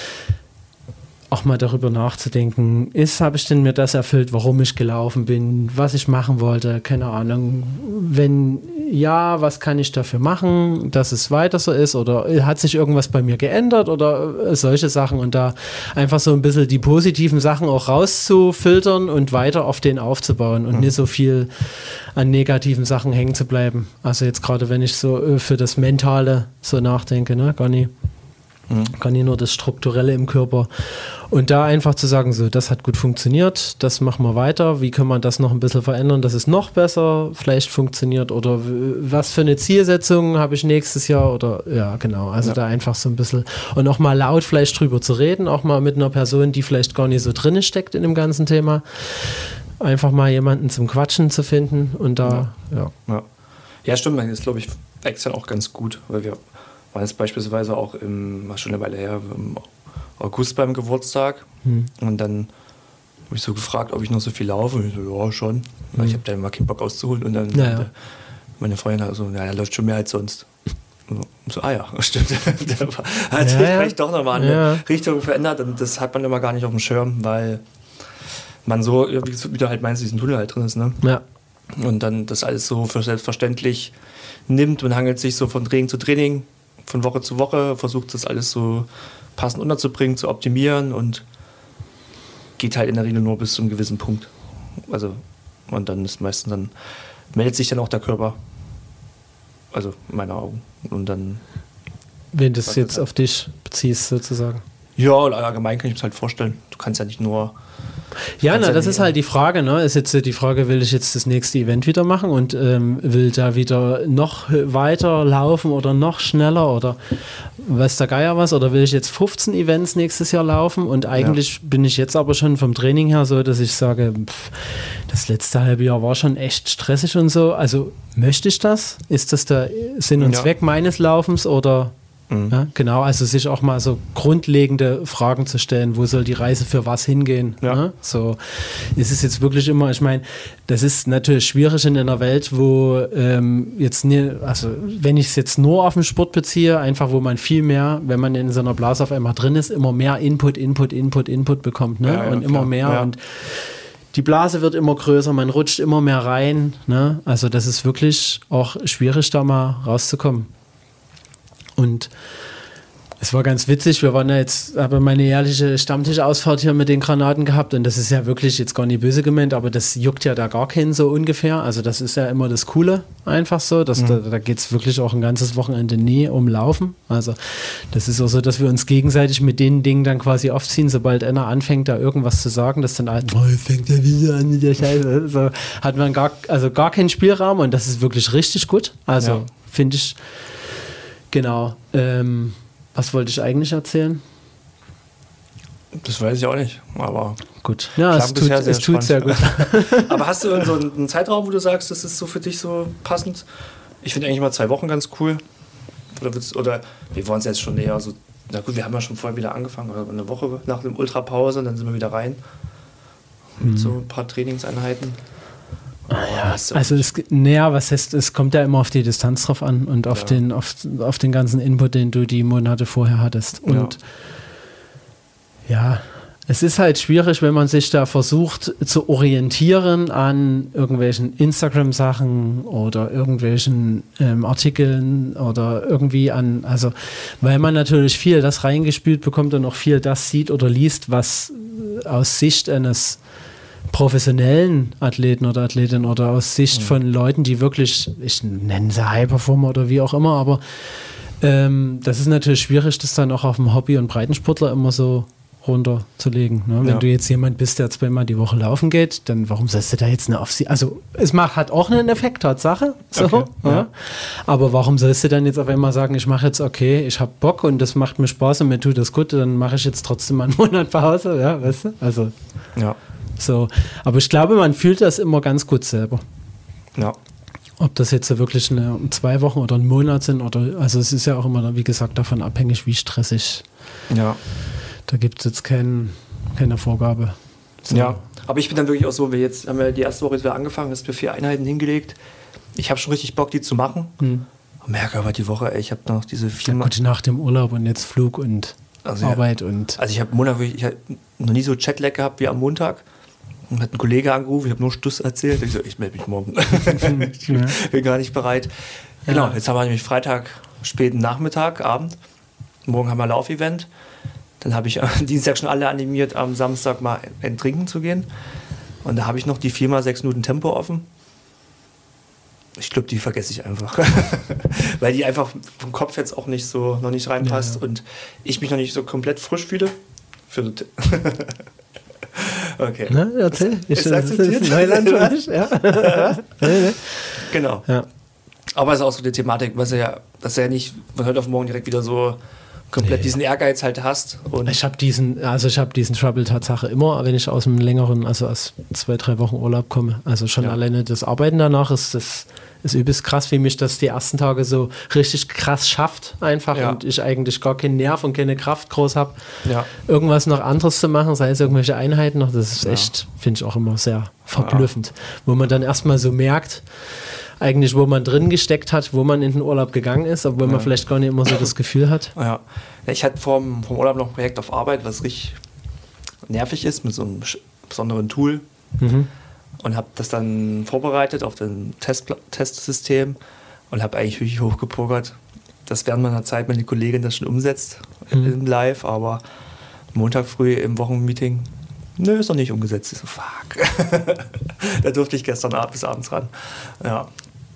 Auch mal darüber nachzudenken, ist, habe ich denn mir das erfüllt, warum ich gelaufen bin, was ich machen wollte, keine Ahnung. Wenn ja, was kann ich dafür machen, dass es weiter so ist oder hat sich irgendwas bei mir geändert oder solche Sachen und da einfach so ein bisschen die positiven Sachen auch rauszufiltern und weiter auf den aufzubauen und mhm. nicht so viel an negativen Sachen hängen zu bleiben. Also jetzt gerade, wenn ich so für das Mentale so nachdenke, ne, gar nicht. Mhm. Kann nicht nur das Strukturelle im Körper. Und da einfach zu sagen, so, das hat gut funktioniert, das machen wir weiter, wie können wir das noch ein bisschen verändern, dass es noch besser vielleicht funktioniert oder was für eine Zielsetzung habe ich nächstes Jahr oder, ja, genau, also ja. da einfach so ein bisschen und auch mal laut vielleicht drüber zu reden, auch mal mit einer Person, die vielleicht gar nicht so drin steckt in dem ganzen Thema, einfach mal jemanden zum Quatschen zu finden und da, ja. Ja, ja. ja stimmt, das ist, glaube ich, extern auch ganz gut, weil wir war jetzt beispielsweise auch im, war schon eine Weile her, im August beim Geburtstag. Hm. Und dann habe ich so gefragt, ob ich noch so viel laufe. Und ich so, ja, schon. Hm. Ich habe dann mal keinen Bock auszuholen. Und dann ja, ja. meine Freundin hat so, ja, der läuft schon mehr als sonst. Und so, ah ja, stimmt. Der hat sich ja, vielleicht doch nochmal eine ja. Richtung verändert. Und das hat man immer gar nicht auf dem Schirm, weil man so, wie du halt meinst, diesen Tunnel halt drin ist. Ne? Ja. Und dann das alles so für selbstverständlich nimmt und hangelt sich so von Training zu Training, von Woche zu Woche, versucht das alles so passend unterzubringen, zu optimieren und geht halt in der Regel nur bis zu einem gewissen Punkt. Also, und dann ist meistens dann, meldet sich dann auch der Körper. Also, in meinen Augen. Und dann. Wenn du das jetzt halt auf dich beziehst, sozusagen. Ja, allgemein kann ich mir das halt vorstellen. Du kannst ja nicht nur. Ja, na, das ist halt die Frage, ne? Ist jetzt die Frage, will ich jetzt das nächste Event wieder machen und ähm, will da wieder noch weiter laufen oder noch schneller oder weiß der Geier was oder will ich jetzt fünfzehn Events nächstes Jahr laufen und eigentlich ja. bin ich jetzt aber schon vom Training her so, dass ich sage, pff, das letzte halbe Jahr war schon echt stressig und so. Also möchte ich das? Ist das der Sinn und ja. Zweck meines Laufens oder? Mhm. Ja, genau, also sich auch mal so grundlegende Fragen zu stellen, wo soll die Reise für was hingehen. Ja. Ne? So ist es jetzt wirklich immer, ich meine, das ist natürlich schwierig in einer Welt, wo ähm, jetzt nie, also wenn ich es jetzt nur auf den Sport beziehe, einfach wo man viel mehr, wenn man in so einer Blase auf einmal drin ist, immer mehr Input, Input, Input, Input bekommt, ne? Ja, ja, und klar. immer mehr ja. und die Blase wird immer größer, man rutscht immer mehr rein, ne? Also das ist wirklich auch schwierig, da mal rauszukommen. Und es war ganz witzig, wir waren ja jetzt, habe meine jährliche Stammtischausfahrt hier mit den Granaten gehabt und das ist ja wirklich jetzt gar nicht böse gemeint, aber das juckt ja da gar keinen so ungefähr. Also das ist ja immer das Coole, einfach so. Dass mhm. Da, da geht es wirklich auch ein ganzes Wochenende nie um Laufen. Also das ist auch so, dass wir uns gegenseitig mit den Dingen dann quasi aufziehen, sobald einer anfängt, da irgendwas zu sagen, dass dann halt, oh, fängt der wieder an mit der Scheiße. So hat man gar, also gar keinen Spielraum und das ist wirklich richtig gut. Also ja. finde ich. Genau. Ähm, was wollte ich eigentlich erzählen? Das weiß ich auch nicht, aber gut. Ja, es tut, es tut sehr gut. Aber hast du so einen Zeitraum, wo du sagst, das ist so für dich so passend? Ich finde eigentlich mal zwei Wochen ganz cool. Oder, oder wir wollen es jetzt schon eher so, na gut, wir haben ja schon vorher wieder angefangen, oder eine Woche nach dem Ultrapause, dann sind wir wieder rein. Mit hm. so ein paar Trainingseinheiten. Ah, ja. Also es, naja, was heißt, es kommt ja immer auf die Distanz drauf an und auf, ja. den, auf, auf den ganzen Input, den du die Monate vorher hattest. Und ja. ja, es ist halt schwierig, wenn man sich da versucht zu orientieren an irgendwelchen Instagram-Sachen oder irgendwelchen ähm, Artikeln oder irgendwie an, also weil man natürlich viel das reingespült bekommt und auch viel das sieht oder liest, was aus Sicht eines professionellen Athleten oder Athletin oder aus Sicht mhm. von Leuten, die wirklich, ich nenne sie High-Performer oder wie auch immer, aber ähm, das ist natürlich schwierig, das dann auch auf dem Hobby- und Breitensportler immer so runterzulegen. Ne? Wenn ja. du jetzt jemand bist, der zweimal die Woche laufen geht, dann warum sollst du da jetzt eine Aufsicht? Also es macht, hat auch einen Effekt, Tatsache. So, okay, ja. Ja. Aber warum sollst du dann jetzt auf einmal sagen, ich mache jetzt, okay, ich habe Bock und das macht mir Spaß und mir tut das gut, dann mache ich jetzt trotzdem mal einen Monat Pause, ja, weißt du? Also ja. So, aber ich glaube, man fühlt das immer ganz gut selber. Ja. Ob das jetzt wirklich eine, zwei Wochen oder ein Monat sind oder, also es ist ja auch immer, wie gesagt, davon abhängig, wie stressig. Ja. Da gibt es jetzt kein, keine Vorgabe. So. Ja, aber ich bin dann wirklich auch so, wir jetzt haben wir die erste Woche jetzt wieder angefangen, hast mir vier Einheiten hingelegt. Ich habe schon richtig Bock, die zu machen. Hm. Und merke aber die Woche, ey, ich habe noch diese vier ja, gut, nach dem Urlaub und jetzt Flug und also, Arbeit ja. und. Also ich habe Montag, ich habe noch nie so Jetlag gehabt wie am Montag. Und hat ein Kollege angerufen, ich habe nur Stuss erzählt. Ich so, ich melde mich morgen. Ich ja. bin gar nicht bereit. Ja. Genau, jetzt haben wir nämlich Freitag, späten Nachmittag, Abend. Morgen haben wir ein Laufevent. Dann habe ich am Dienstag schon alle animiert, am Samstag mal ein Trinken zu gehen. Und da habe ich noch die vier mal sechs Minuten Tempo offen. Ich glaube, die vergesse ich einfach. Weil die einfach vom Kopf jetzt auch nicht so, noch nicht reinpasst. Ja, ja. Und ich mich noch nicht so komplett frisch fühle. Für Okay. Na, erzähl. Ich, ist das ist Neuland für dich? Ja. Genau. Ja. Aber es ist auch so die Thematik, was ja, dass du ja nicht von heute auf morgen direkt wieder so komplett nee. diesen Ehrgeiz halt hast. Und ich habe diesen, also ich habe diesen Trouble Tatsache immer, wenn ich aus einem längeren, also aus zwei, drei Wochen Urlaub komme. Also schon ja. alleine das Arbeiten danach ist das ist übelst krass, wie mich das die ersten Tage so richtig krass schafft einfach ja. und ich eigentlich gar keinen Nerv und keine Kraft groß habe, ja. irgendwas noch anderes zu machen, sei es irgendwelche Einheiten noch. Das ist ja. echt, finde ich auch immer sehr verblüffend, ja. wo man dann erstmal so merkt, eigentlich, wo man drin gesteckt hat, wo man in den Urlaub gegangen ist, obwohl ja. man vielleicht gar nicht immer so das Gefühl hat. Ja. Ich hatte vom, vom Urlaub noch ein Projekt auf Arbeit, was richtig nervig ist, mit so einem besonderen Tool. Mhm. Und habe das dann vorbereitet auf den Test, Testsystem und habe eigentlich wirklich hochgepokert. Das während meiner Zeit meine Kollegin das schon umsetzt mhm. im Live, aber Montag früh im Wochenmeeting, nö, ist noch nicht umgesetzt. Ich so, fuck. Da durfte ich gestern Abend bis abends ran. Ja.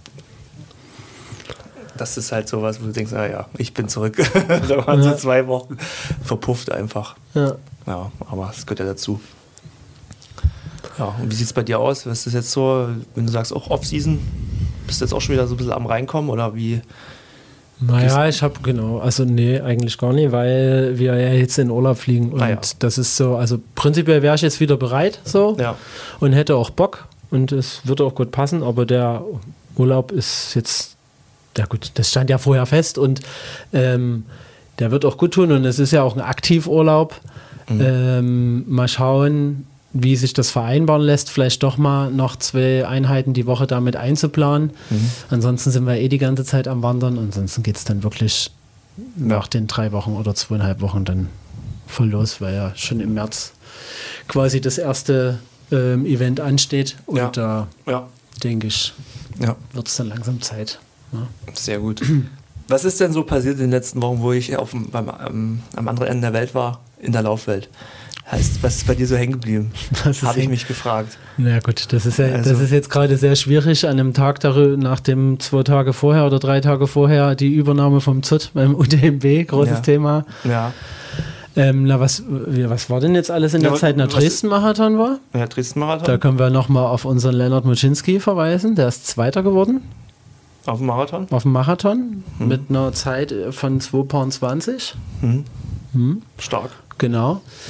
Das ist halt sowas, wo du denkst, naja, ich bin zurück. Da waren ja. so zwei Wochen verpufft einfach. Ja. Ja, aber es gehört ja dazu. Ja, und wie sieht es bei dir aus? Was ist jetzt so, wenn du sagst, auch Off-Season? Bist du jetzt auch schon wieder so ein bisschen am Reinkommen oder wie? Naja, ich habe, genau, also nee, eigentlich gar nicht, weil wir ja jetzt in Urlaub fliegen und ah, ja. das ist so, also prinzipiell wäre ich jetzt wieder bereit so ja. und hätte auch Bock und es würde auch gut passen, aber der Urlaub ist jetzt, ja gut, das stand ja vorher fest und ähm, der wird auch gut tun und es ist ja auch ein Aktivurlaub. Mhm. Ähm, mal schauen, wie sich das vereinbaren lässt, vielleicht doch mal noch zwei Einheiten die Woche damit einzuplanen. Mhm. Ansonsten sind wir eh die ganze Zeit am Wandern. Ansonsten geht es dann wirklich ja. nach den drei Wochen oder zweieinhalb Wochen dann voll los, weil ja schon im März quasi das erste ähm, Event ansteht. Und ja. da ja. denke ich, ja. wird es dann langsam Zeit. Ja. Sehr gut. Was ist denn so passiert in den letzten Wochen, wo ich auf dem, beim, am, am anderen Ende der Welt war, in der Laufwelt? Heißt, was ist bei dir so hängen geblieben? Habe ich mich gefragt. Na gut, das ist, ja, also. das ist jetzt gerade sehr schwierig, an einem Tag darüber, nachdem zwei Tage vorher oder drei Tage vorher die Übernahme vom Z U T beim U T M B, großes ja. Thema. Ja. Ähm, na, was, was war denn jetzt alles in der ja, Zeit? Na, Dresden-Marathon war? Ja, Dresden-Marathon. Da können wir nochmal auf unseren Leonard Muczynski verweisen, der ist Zweiter geworden. Auf dem Marathon? Auf dem Marathon hm. mit einer Zeit von zwei zwanzig. Hm. Hm. Stark. Genau.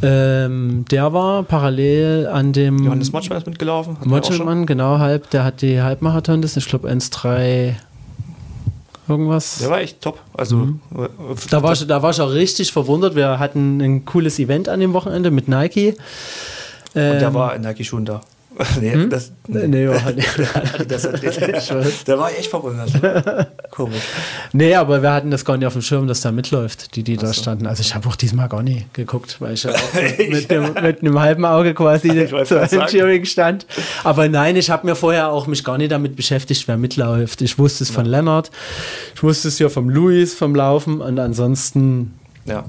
Ähm, der war parallel an dem... Johannes Motschmann ist mitgelaufen. Motschmann, genau, halb. Der hat die Halbmarathon, das ist, ich glaube, eins Komma drei irgendwas. Der war echt top. Also, mhm. da, war ich, da war ich auch richtig verwundert. Wir hatten ein cooles Event an dem Wochenende mit Nike. Und ähm, der war in Nike-Schuhen da. nee, hm? das, nee, nee, war nicht. das der war echt verwundert. Ne? Komisch. Nee, aber wir hatten das gar nicht auf dem Schirm, dass da mitläuft, die, die da so. standen. Also ich habe auch diesmal gar nicht geguckt, weil ich ja auch mit, einem, mit einem halben Auge quasi zu einem Cheering stand. Aber nein, ich habe mir vorher auch mich gar nicht damit beschäftigt, wer mitläuft. Ich wusste es ja. von Lennart, ich wusste es ja vom Luis, vom Laufen und ansonsten... Ja.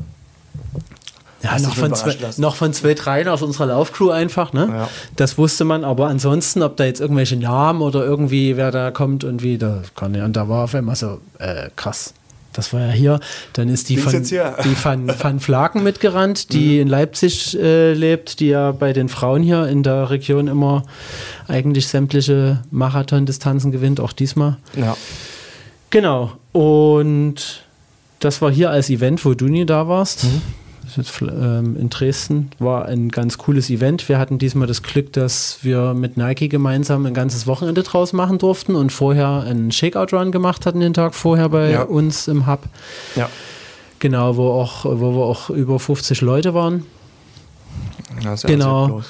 Ja, noch von, zwei, noch von zwei, drei aus unserer Laufcrew einfach, ne? Ja. Das wusste man, aber ansonsten, ob da jetzt irgendwelche Namen oder irgendwie wer da kommt und wie, da kann ja, und da war auf einmal so, äh, krass. Das war ja hier. Dann ist die von, die Van, Van Flaken mitgerannt, die mhm. in Leipzig äh, lebt, die ja bei den Frauen hier in der Region immer eigentlich sämtliche Marathondistanzen gewinnt, auch diesmal. Ja. Genau. Und das war hier als Event, wo du nie da warst. Mhm. In Dresden war ein ganz cooles Event. Wir hatten diesmal das Glück, dass wir mit Nike gemeinsam ein ganzes Wochenende draus machen durften und vorher einen Shakeout-Run gemacht hatten den Tag vorher bei ja. uns im Hub. Ja. Genau, wo, auch, wo wir auch über fünfzig Leute waren. Ja, sehr, genau. sehr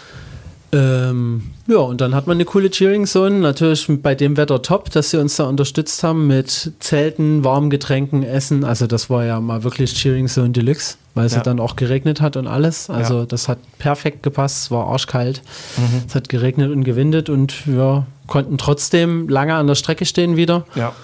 Ähm, ja, und dann hat man eine coole Cheering Zone, natürlich bei dem Wetter top, dass sie uns da unterstützt haben mit Zelten, warmen Getränken, Essen. Also das war ja mal wirklich Cheering Zone Deluxe, weil es ja. dann auch geregnet hat und alles. Also ja. das hat perfekt gepasst, es war arschkalt. Mhm. Es hat geregnet und gewindet und wir konnten trotzdem lange an der Strecke stehen wieder. Ja.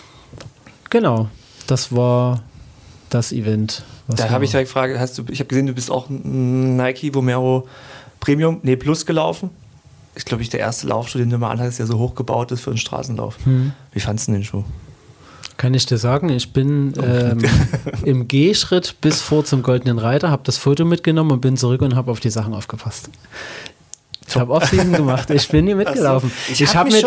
Genau, das war das Event. Da habe ich direkt gefragt, hast du, ich habe gesehen, du bist auch ein Nike Vomero Premium, nee, Plus gelaufen. Ist, glaube ich, der erste Laufschuh, den du mal anhast, der so hoch gebaut ist für einen Straßenlauf. Hm. Wie fandest du den Schuh? Kann ich dir sagen, ich bin ähm, im Gehschritt bis vor zum Goldenen Reiter, habe das Foto mitgenommen und bin zurück und habe auf die Sachen aufgepasst. Ich habe Off-Season gemacht, ich bin nie mitgelaufen. So. Ich, ich habe mir,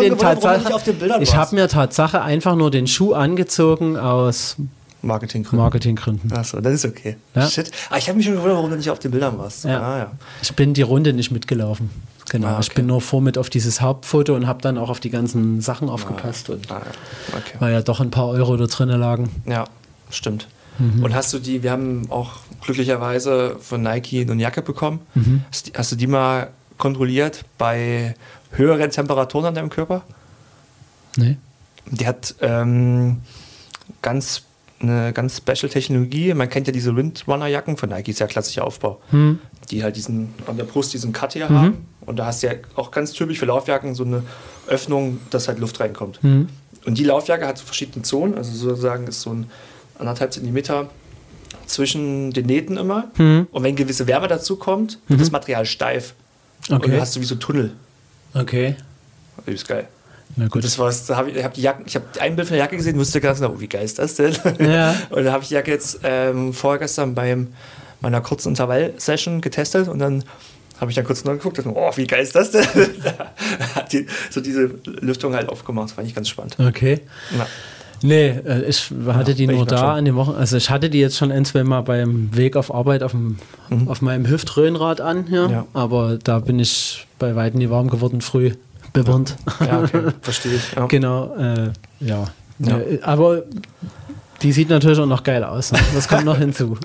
ich hab mir Tatsache einfach nur den Schuh angezogen aus Marketinggründen. Marketinggründen. Achso, das ist okay. Ja? Shit. Ah, ich habe mich schon gewundert, warum du nicht auf den Bildern warst. Ja. Ah, ja. Ich bin die Runde nicht mitgelaufen. Genau. Ah, okay. Ich bin nur vor mit auf dieses Hauptfoto und habe dann auch auf die ganzen Sachen aufgepasst. Und ah, ja. Okay. Weil ja doch ein paar Euro da drin lagen. Ja, stimmt. Mhm. Und hast du die, wir haben auch glücklicherweise von Nike eine Jacke bekommen. Mhm. Hast, hast du die mal kontrolliert bei höheren Temperaturen an deinem Körper? Nee. Die hat ähm, ganz eine ganz special Technologie. Man kennt ja diese Windrunner-Jacken von Nike, ist ja klassischer Aufbau. Hm. Die halt diesen an der Brust diesen Cut hier mhm. haben. Und da hast du ja auch ganz typisch für Laufjacken so eine Öffnung, dass halt Luft reinkommt. Mhm. Und die Laufjacke hat so verschiedene Zonen, also sozusagen ist so ein anderthalb Zentimeter zwischen den Nähten immer. Mhm. Und wenn gewisse Wärme dazu kommt, wird mhm. das Material steif. Okay. Und dann hast du wie so Tunnel. Okay. Das ist geil. Na gut. Und das war's, da hab ich, ich habe die Jacke, ich habe ein Bild von der Jacke gesehen, wusste ganz genau, oh, wie geil ist das denn? Ja. Und dann habe ich die Jacke jetzt ähm, vorgestern bei meiner kurzen Intervall-Session getestet und dann habe ich dann kurz neu geguckt und oh, wie geil ist das denn? Da hat die so diese Lüftung halt aufgemacht, das fand ich ganz spannend. Okay. Ja. Nee, ich hatte ja, die nur da an den Wochen. Also ich hatte die jetzt schon ein, zwei Mal beim Weg auf Arbeit auf, dem, mhm. auf meinem Hüftröhrenrad an, ja. Ja. Aber da bin ich bei weitem nie warm geworden früh. Beburnt. Ja, okay, verstehe ich. Ja. Genau, äh, ja. ja. Aber die sieht natürlich auch noch geil aus. Ne? Das kommt noch hinzu.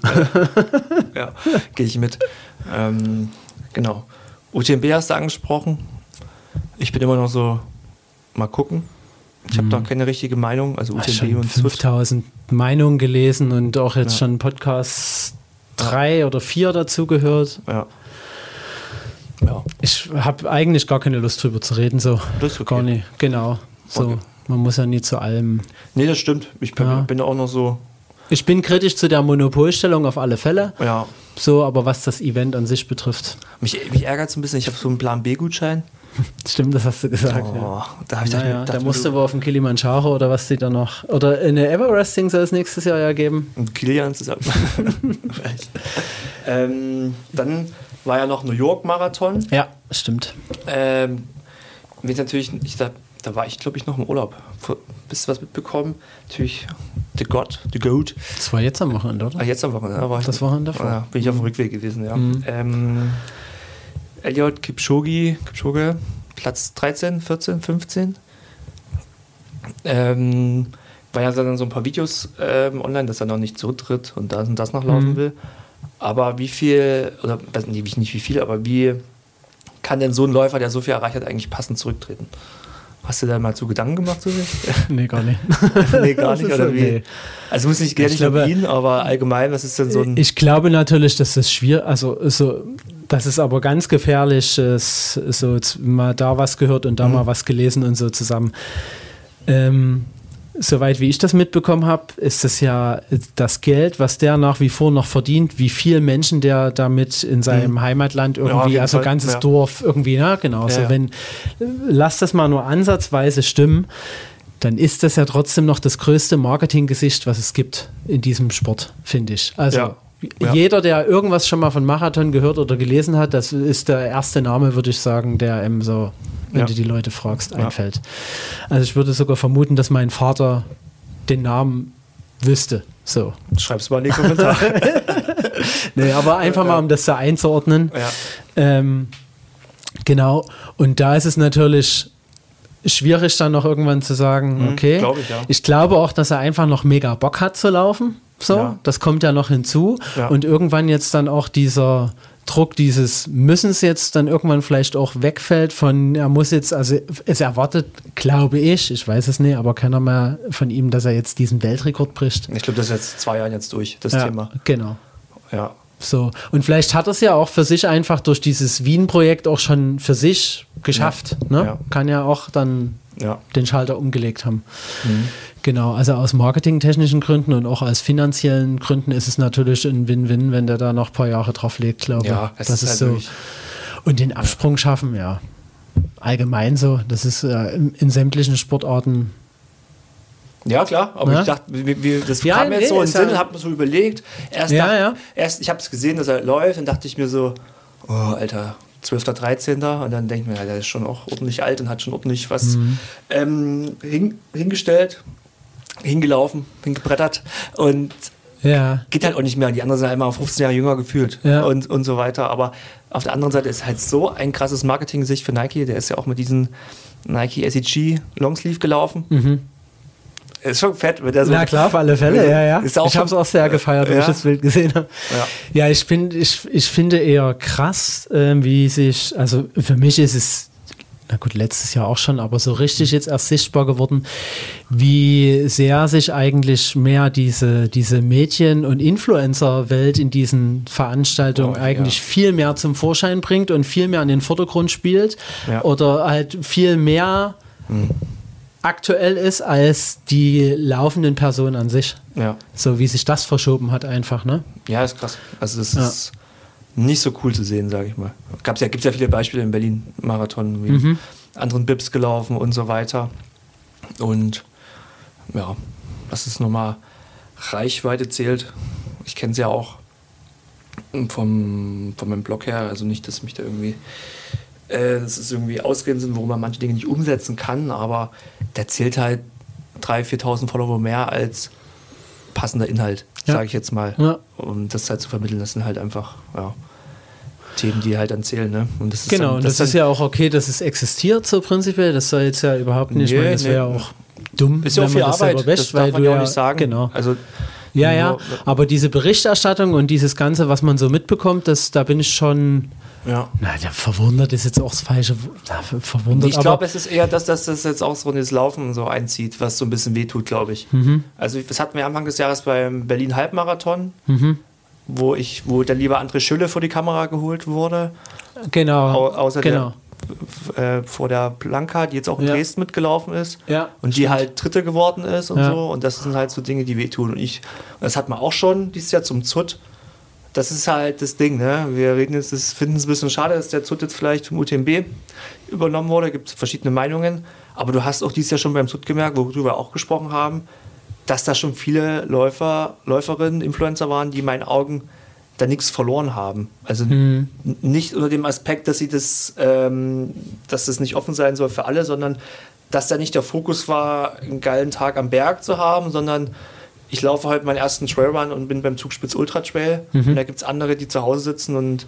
Ja, gehe ich mit. Ähm, genau. U T M B hast du angesprochen. Ich bin immer noch so, mal gucken. Ich habe mhm. noch keine richtige Meinung. Also U T M B und fünftausend Meinungen gelesen und auch jetzt ja. schon Podcast drei ja. oder vier dazu gehört. Ja. Ja. Ich habe eigentlich gar keine Lust drüber zu reden, so. Das ist okay. Gar nicht, genau. So, okay. Man muss ja nie zu allem. Nee, das stimmt. Ich bin, ja. bin auch noch so. Ich bin kritisch zu der Monopolstellung auf alle Fälle. Ja. So, aber was das Event an sich betrifft. Mich, mich ärgert es ein bisschen, ich habe so einen Plan B-Gutschein. Stimmt, das hast du gesagt. Oh, ja. Da, hab ich naja, gedacht, da musst du aber auf dem Kilimanjaro oder was die da noch. Oder eine Everesting soll es nächstes Jahr ja geben. Und Kilian zusammen. ähm, dann war ja noch New York Marathon. Ja, stimmt. Ähm, wenn natürlich, ich sag, da war ich, glaube ich, noch im Urlaub. Bist du was mitbekommen? Natürlich The God, The Goat. Das war jetzt am Wochenende, oder? Ah, jetzt am Wochenende. Da war ich, das Wochenende davor. Ja, bin ich auf dem Rückweg gewesen, ja. Mhm. Ähm, Eliud Kipchoge, Kipchoge, Platz dreizehn, vierzehn, fünfzehn. Ähm, war ja dann so ein paar Videos ähm, online, dass er noch nicht zurücktritt und das und das noch laufen mhm. will. Aber wie viel, oder nicht wie viel, aber wie kann denn so ein Läufer, der so viel erreicht hat, eigentlich passend zurücktreten? Hast du da mal zu Gedanken gemacht? So nee, gar nicht. nee, gar nicht, oder wie? Nee. Also muss nicht, nicht nur ihn, aber allgemein, was ist denn so ein... Ich glaube natürlich, dass das schwierig, also so, das ist aber ganz gefährlich, ist, so mal da was gehört und da mhm. mal was gelesen und so zusammen. Ähm, Soweit wie ich das mitbekommen habe, ist es ja das Geld, was der nach wie vor noch verdient, wie viele Menschen der damit in seinem mhm. Heimatland irgendwie, ja, also Fall. ganzes ja. Dorf irgendwie, ne? Genau. Ja, so, wenn, lass das mal nur ansatzweise stimmen, dann ist das ja trotzdem noch das größte Marketinggesicht, was es gibt in diesem Sport, finde ich. Also ja. Ja. jeder, der irgendwas schon mal von Marathon gehört oder gelesen hat, das ist der erste Name, würde ich sagen, der einem so, wenn ja. du die Leute fragst, einfällt. Ja. Also ich würde sogar vermuten, dass mein Vater den Namen wüsste. So. Schreib's mal in die Kommentare. nee, aber einfach mal, um das so einzuordnen. Ja. Ähm, genau. Und da ist es natürlich schwierig, dann noch irgendwann zu sagen, mhm, okay. Glaub ich, ja. ich glaube auch, dass er einfach noch mega Bock hat zu laufen. So, ja. das kommt ja noch hinzu. Ja. Und irgendwann jetzt dann auch dieser Druck, dieses Müssens jetzt dann irgendwann vielleicht auch wegfällt von, er muss jetzt, also es erwartet, glaube ich, ich weiß es nicht, aber keiner mehr von ihm, dass er jetzt diesen Weltrekord bricht. Ich glaube, das ist jetzt zwei Jahren jetzt durch, das ja, Thema. Genau. Ja. So. Und vielleicht hat er es ja auch für sich einfach durch dieses Wien-Projekt auch schon für sich geschafft. Ja. Ne? Ja. Kann ja auch dann ja. den Schalter umgelegt haben. Mhm. Genau, also aus marketingtechnischen Gründen und auch aus finanziellen Gründen ist es natürlich ein Win-Win, wenn der da noch ein paar Jahre drauf legt, glaube ich. Ja, es das ist, ist halt so. Und den Absprung schaffen, ja. Allgemein so. Das ist äh, in, in sämtlichen Sportarten. Ja, klar, aber ja? ich dachte, wie, wie, das ja, kam mir nee, jetzt so in den Sinn, ja hab mir so überlegt. Erst, ja, dachte, ja. erst ich habe es gesehen, dass er läuft, und dachte ich mir so, oh, Alter, zwölfter, dreizehnter Und dann denke ich mir, ja, der ist schon auch ordentlich alt und hat schon ordentlich was mhm. ähm, hin, hingestellt. Hingelaufen, hingebrettert und ja. geht halt auch nicht mehr. Die anderen sind halt immer fünfzehn Jahre jünger gefühlt ja. und, und so weiter. Aber auf der anderen Seite ist halt so ein krasses Marketing-Gesicht für Nike. Der ist ja auch mit diesen Nike S E G Longsleeve gelaufen. Mhm. Ist schon fett. Wenn der so Na klar, auf alle Fälle, ja, ja. Ist auch ich habe es auch sehr gefeiert, wenn ja. ich das Bild gesehen habe. Ja, ja ich, bin, ich, ich finde eher krass, äh, wie sich, also für mich ist es, na gut, letztes Jahr auch schon, aber so richtig jetzt erst sichtbar geworden, wie sehr sich eigentlich mehr diese, diese Medien- und Influencer-Welt in diesen Veranstaltungen oh, eigentlich ja. viel mehr zum Vorschein bringt und viel mehr in den Vordergrund spielt ja. oder halt viel mehr hm. aktuell ist als die laufenden Personen an sich. Ja. So wie sich das verschoben hat einfach, ne? Ja, ist krass. Also das ja. ist nicht so cool zu sehen, sage ich mal. Gab's ja, gibt ja viele Beispiele im Berlin-Marathon, wie mhm. anderen Bibs gelaufen und so weiter. Und ja, was ist nochmal Reichweite zählt. Ich kenne es ja auch vom, von meinem Blog her, also nicht, dass mich da irgendwie äh, das ist irgendwie Ausreden sind, warum man manche Dinge nicht umsetzen kann, aber der zählt halt dreitausend, viertausend Follower mehr als passender Inhalt, ja. sage ich jetzt mal. Ja. Um das halt zu vermitteln, das sind halt einfach ja, Themen, die halt dann zählen. Ne? Und das ist genau, dann, und das, das ist ja auch okay, dass es existiert so prinzipiell. Das soll jetzt ja überhaupt nicht, nee, ich meine, das wäre nee. auch dumm, ist ja auch viel Arbeit, wäscht, das weil darf man du ja auch ja nicht sagen. Genau. Also, ja, nur, ja, aber diese Berichterstattung und dieses Ganze, was man so mitbekommt, das, da bin ich schon... Ja. Na, der verwundert ist jetzt auch das falsche na, verwundert. Ich glaube, es ist eher das, dass das jetzt auch so in das Laufen so einzieht, was so ein bisschen wehtut, glaube ich. Mhm. Also das hatten wir Anfang des Jahres beim Berlin-Halbmarathon, mhm. wo ich, wo der liebe André Schülle vor die Kamera geholt wurde. Genau. Au, außer genau. der, äh, vor der Blanca, die jetzt auch in ja. Dresden mitgelaufen ist. Ja, und die stimmt. halt Dritte geworden ist und ja. so. Und das sind halt so Dinge, die wehtun. Und ich, das hat man auch schon dieses Jahr zum Z U T. Das ist halt das Ding, ne? Wir reden jetzt, das finden es ein bisschen schade, dass der Z U T jetzt vielleicht vom U T M B übernommen wurde. Gibt es verschiedene Meinungen. Aber du hast auch dieses Jahr schon beim Z U T gemerkt, worüber wir auch gesprochen haben, dass da schon viele Läufer, Läuferinnen, Influencer waren, die in meinen Augen da nichts verloren haben. Also mhm. nicht unter dem Aspekt, dass sie das, ähm, dass das nicht offen sein soll für alle, sondern dass da nicht der Fokus war, einen geilen Tag am Berg zu haben, sondern ich laufe halt meinen ersten Trailrun und bin beim Zugspitz Ultra Trail. Mhm. Und da gibt es andere, die zu Hause sitzen und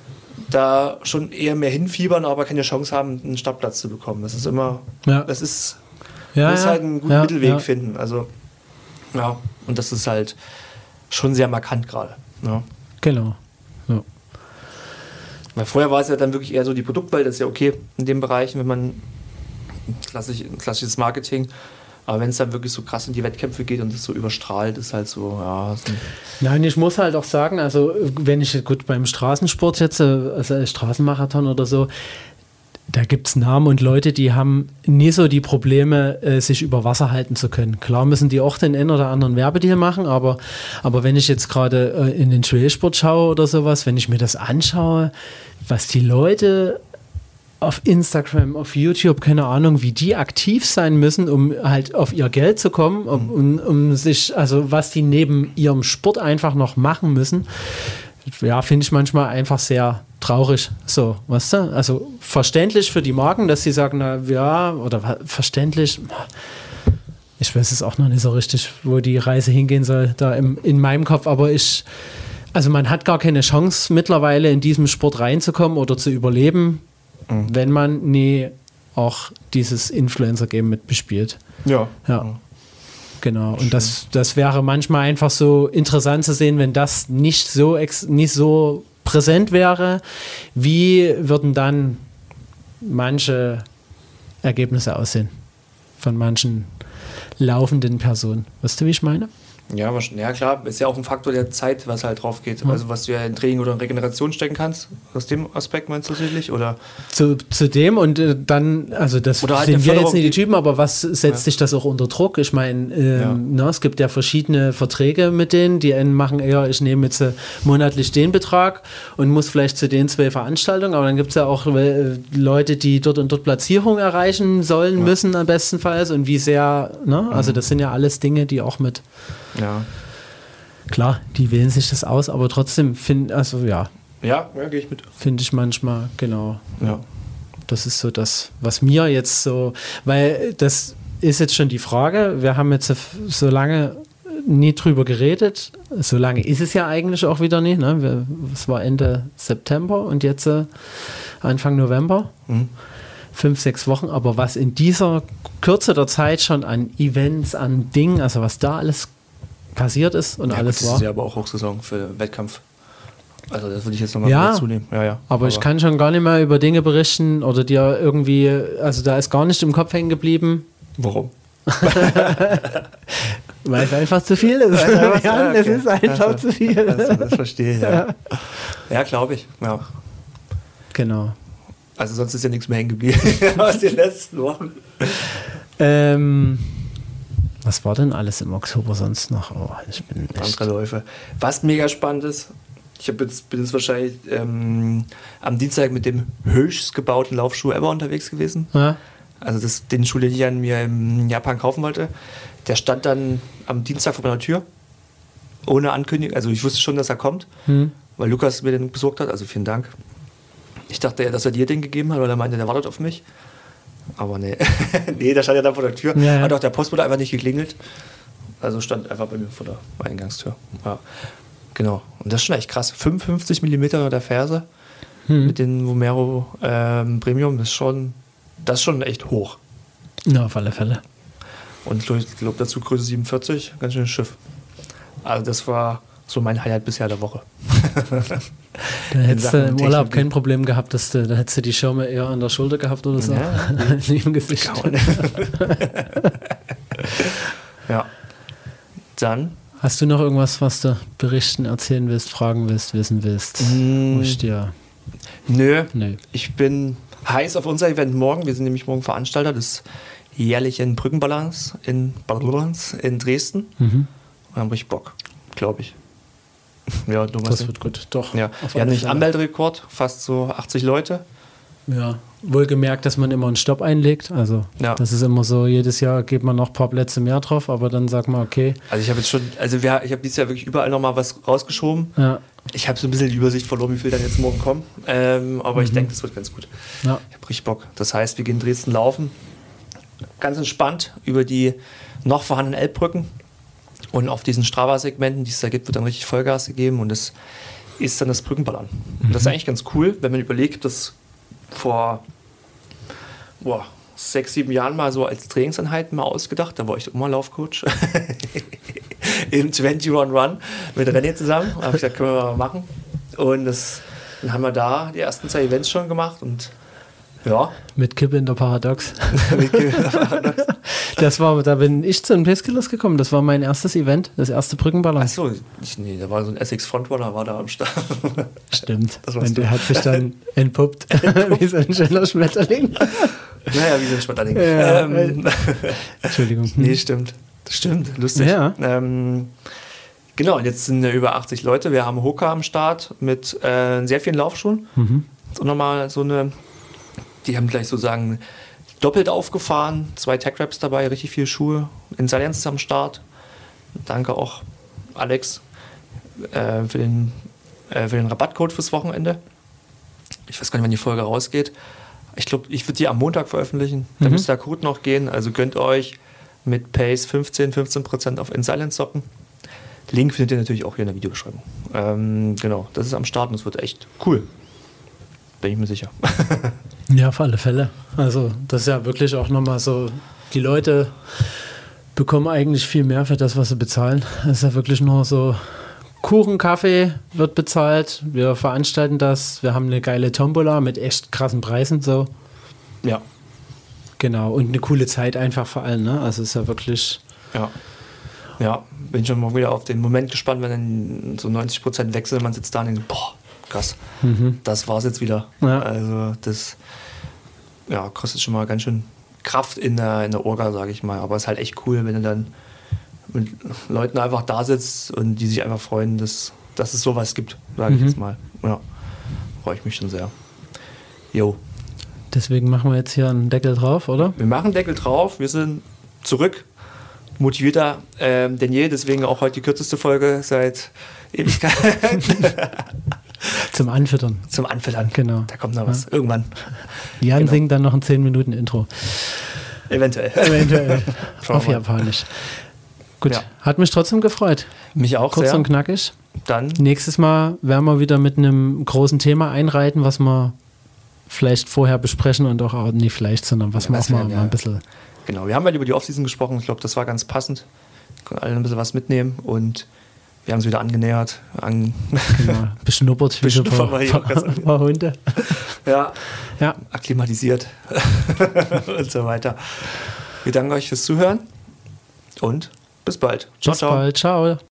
da schon eher mehr hinfiebern, aber keine Chance haben, einen Startplatz zu bekommen. Das ist immer, ja. das ist, ja, muss ja. halt einen guten ja, Mittelweg ja. finden. Also, ja, und das ist halt schon sehr markant gerade. Ja. Genau. Ja. Weil vorher war es ja dann wirklich eher so die Produktwelt, das ist ja okay in den Bereichen, wenn man klassisch, klassisches Marketing. Aber wenn es dann wirklich so krass in die Wettkämpfe geht und es so überstrahlt, ist halt so, ja. So Nein, ich muss halt auch sagen, also wenn ich gut beim Straßensport jetzt, also Straßenmarathon oder so, da gibt es Namen und Leute, die haben nie so die Probleme, äh, sich über Wasser halten zu können. Klar müssen die auch den einen oder anderen Werbedeal machen, aber, aber wenn ich jetzt gerade äh, in den Trailsport schaue oder sowas, wenn ich mir das anschaue, was die Leute auf Instagram, auf YouTube, keine Ahnung, wie die aktiv sein müssen, um halt auf ihr Geld zu kommen, um, um, um sich, also was die neben ihrem Sport einfach noch machen müssen, ja, finde ich manchmal einfach sehr traurig. So, weißt du? Also verständlich für die Marken, dass sie sagen, na ja, oder verständlich, ich weiß es auch noch nicht so richtig, wo die Reise hingehen soll, da im, in meinem Kopf, aber ich, also man hat gar keine Chance mittlerweile in diesem Sport reinzukommen oder zu überleben, mhm. wenn man nie auch dieses Influencer-Game mit bespielt. Ja. Ja. Genau. Und das, das wäre manchmal einfach so interessant zu sehen, wenn das nicht so, ex, nicht so präsent wäre. Wie würden dann manche Ergebnisse aussehen von manchen laufenden Personen? Weißt du, wie ich meine? Ja, ja, klar, ist ja auch ein Faktor der Zeit, was halt drauf geht. Mhm. Also was du ja in Training oder in Regeneration stecken kannst. Aus dem Aspekt meinst du sicherlich? Oder? Zu, zu dem und äh, dann, also das oder halt sind wir jetzt nicht die die Typen, aber was setzt ja. sich das auch unter Druck? Ich meine, ähm, ja. na, es gibt ja verschiedene Verträge mit denen. Die einen machen eher, ich nehme jetzt äh, monatlich den Betrag und muss vielleicht zu den zwei Veranstaltungen, aber dann gibt es ja auch äh, Leute, die dort und dort Platzierung erreichen sollen, ja. müssen am bestenfalls und wie sehr, ne? Mhm. Also das sind ja alles Dinge, die auch mit ja. Klar, die wählen sich das aus, aber trotzdem finde, also ja. Ja, ja gehe ich mit. Finde ich manchmal, genau. Ja. Das ist so das, was mir jetzt so, weil das ist jetzt schon die Frage, wir haben jetzt so lange nie drüber geredet, so lange ist es ja eigentlich auch wieder nicht, ne? Es war Ende September und jetzt Anfang November. Mhm. Fünf, sechs Wochen, aber was in dieser Kürze der Zeit schon an Events, an Dingen, also was da alles passiert ist und ja, alles das war. Das ist ja aber auch Hochsaison für Wettkampf. Also das würde ich jetzt nochmal ja, zunehmen. Ja, ja. Aber, aber ich kann schon gar nicht mehr über Dinge berichten oder dir irgendwie, also da ist gar nicht im Kopf hängen geblieben. Warum? Weil es einfach zu viel ist. Ja, okay. Ja, es ist einfach also, zu viel. Also, das verstehe ich, ja. Ja, ja glaube ich. Ja. Genau. Also sonst ist ja nichts mehr hängen geblieben aus den letzten Wochen. Ähm, was war denn alles im Oktober sonst noch? Oh, ich bin echt andere Läufe. Was mega spannend ist, ich hab jetzt, bin jetzt wahrscheinlich ähm, am Dienstag mit dem höchst gebauten Laufschuh ever unterwegs gewesen. Ja. Also das, den Schuh, den ich an mir in Japan kaufen wollte, der stand dann am Dienstag vor meiner Tür. Ohne Ankündigung. Also ich wusste schon, dass er kommt, hm. weil Lukas mir den besorgt hat. Also vielen Dank. Ich dachte ja, dass er dir den gegeben hat, weil er meinte, der wartet auf mich. Aber nee, nee, der stand ja dann vor der Tür. Ja, ja. Hat auch der Postbote einfach nicht geklingelt. Also stand einfach bei mir vor der Eingangstür. Ja, genau. Und das ist schon echt krass. fünfundfünfzig Millimeter der Ferse hm. mit den Vomero ähm, Premium, das ist schon, das ist schon echt hoch. Ja, auf alle Fälle. Und ich glaube dazu Größe siebenundvierzig, ganz schönes Schiff. Also das war so mein Highlight bisher der Woche. Da hättest du im Urlaub kein Problem gehabt, dass du, da hättest du die Schirme eher an der Schulter gehabt oder so. Ja, nicht im Gesicht. Ja. Dann. Hast du noch irgendwas, was du berichten, erzählen willst, fragen willst, wissen willst? Mm, ich dir nö. nö. Ich bin heiß auf unser Event morgen. Wir sind nämlich morgen Veranstalter des jährlichen Brückenbalance in, in Dresden. Mhm. Und dann habe ich Bock, glaube ich. Ja, das wird gut, doch. Ja. Wir haben nämlich Anmelderekord, fast so achtzig Leute. Ja, wohlgemerkt, dass man immer einen Stopp einlegt. Also ja. Das ist immer so, jedes Jahr geht man noch ein paar Plätze mehr drauf, aber dann sagt man, okay. Also ich habe jetzt schon, also wir, ich habe dieses Jahr wirklich überall nochmal was rausgeschoben. Ja. Ich habe so ein bisschen die Übersicht verloren, wie viel dann jetzt morgen kommen. Ähm, aber mhm. ich denke, das wird ganz gut. Ja. Ich habe richtig Bock. Das heißt, wir gehen in Dresden laufen ganz entspannt über die noch vorhandenen Elbbrücken. Und auf diesen Strava-Segmenten, die es da gibt, wird dann richtig Vollgas gegeben und das ist dann das Brückenballern. Mhm. Und das ist eigentlich ganz cool, wenn man überlegt, dass vor boah, sechs, sieben Jahren mal so als Trainingseinheit mal ausgedacht, da war ich auch mal Laufcoach im zwanzig Run Run mit René zusammen. Da habe ich gesagt, können wir mal machen. Und das, dann haben wir da die ersten zwei Events schon gemacht und ja. Mit Kippe in der Paradox. Mit Kippe in der Paradox. Das war, da bin ich zu den Paiskillers gekommen. Das war mein erstes Event, das erste Brückenballern. Achso, nee, da war so ein Essex Frontrunner, war da am Start. Stimmt. Und der hat sich dann entpuppt, wie so ein schöner Schmetterling. Naja, wie so ein Schmetterling. Ja, ähm, Entschuldigung. Nee, stimmt. Das stimmt, lustig. Ja. Ähm, genau, und jetzt sind ja über achtzig Leute. Wir haben Hoka am Start mit äh, sehr vielen Laufschuhen. Mhm. Und nochmal so eine. Die haben gleich sozusagen doppelt aufgefahren, zwei Tech-Raps dabei, richtig viele Schuhe. Insallianz ist am Start. Danke auch Alex äh, für, den, äh, für den Rabattcode fürs Wochenende. Ich weiß gar nicht, wann die Folge rausgeht. Ich glaube, ich würde die am Montag veröffentlichen. Da mhm. müsste der Code noch gehen. Also gönnt euch mit Pace fünfzehn, fünfzehn Prozent auf Insallianz Socken. Link findet ihr natürlich auch hier in der Videobeschreibung. Ähm, genau, das ist am Start und es wird echt cool. Bin ich mir sicher. Ja, auf alle Fälle. Also das ist ja wirklich auch nochmal so, die Leute bekommen eigentlich viel mehr für das, was sie bezahlen. Es ist ja wirklich nur so, Kuchen, Kaffee wird bezahlt, wir veranstalten das, wir haben eine geile Tombola mit echt krassen Preisen. So. Ja. Genau, und eine coole Zeit einfach vor allem. Ne? Also es ist ja wirklich... Ja. Ja, bin schon mal wieder auf den Moment gespannt, wenn dann so neunzig Prozent wechseln, man sitzt da und denkt, boah, krass, mhm. das war's jetzt wieder. Ja. Also das ja, kostet schon mal ganz schön Kraft in der, in der Orga, sage ich mal. Aber es ist halt echt cool, wenn du dann mit Leuten einfach da sitzt und die sich einfach freuen, dass, dass es sowas gibt, sage ich mhm. jetzt mal. Ja, freue ich mich schon sehr. Jo. Deswegen machen wir jetzt hier einen Deckel drauf, oder? Wir machen einen Deckel drauf, wir sind zurück. Motivierter ähm, denn je, deswegen auch heute die kürzeste Folge seit Ewigkeiten. Zum Anfüttern. Zum Anfüttern, genau. Da kommt noch was, ja. Irgendwann. Jan genau. singt dann noch ein zehn Minuten Intro. Eventuell. Eventuell. Auf Japanisch. Gut, ja. Hat mich trotzdem gefreut. Mich auch Kurz sehr. und knackig. Dann. Nächstes Mal werden wir wieder mit einem großen Thema einreiten, was wir vielleicht vorher besprechen und auch, auch nicht vielleicht, sondern was ja, wir auch mal, ja. mal ein bisschen... Genau, wir haben halt über die Offseason gesprochen. Ich glaube, das war ganz passend. Wir können alle ein bisschen was mitnehmen und wir haben es wieder angenähert. An genau, beschnuppert. Beschnuppert war ich auch ganz paar Hunde. Ja, ja. Akklimatisiert und so weiter. Wir danken euch fürs Zuhören und bis bald. Ciao, bis ciao. bald. Ciao.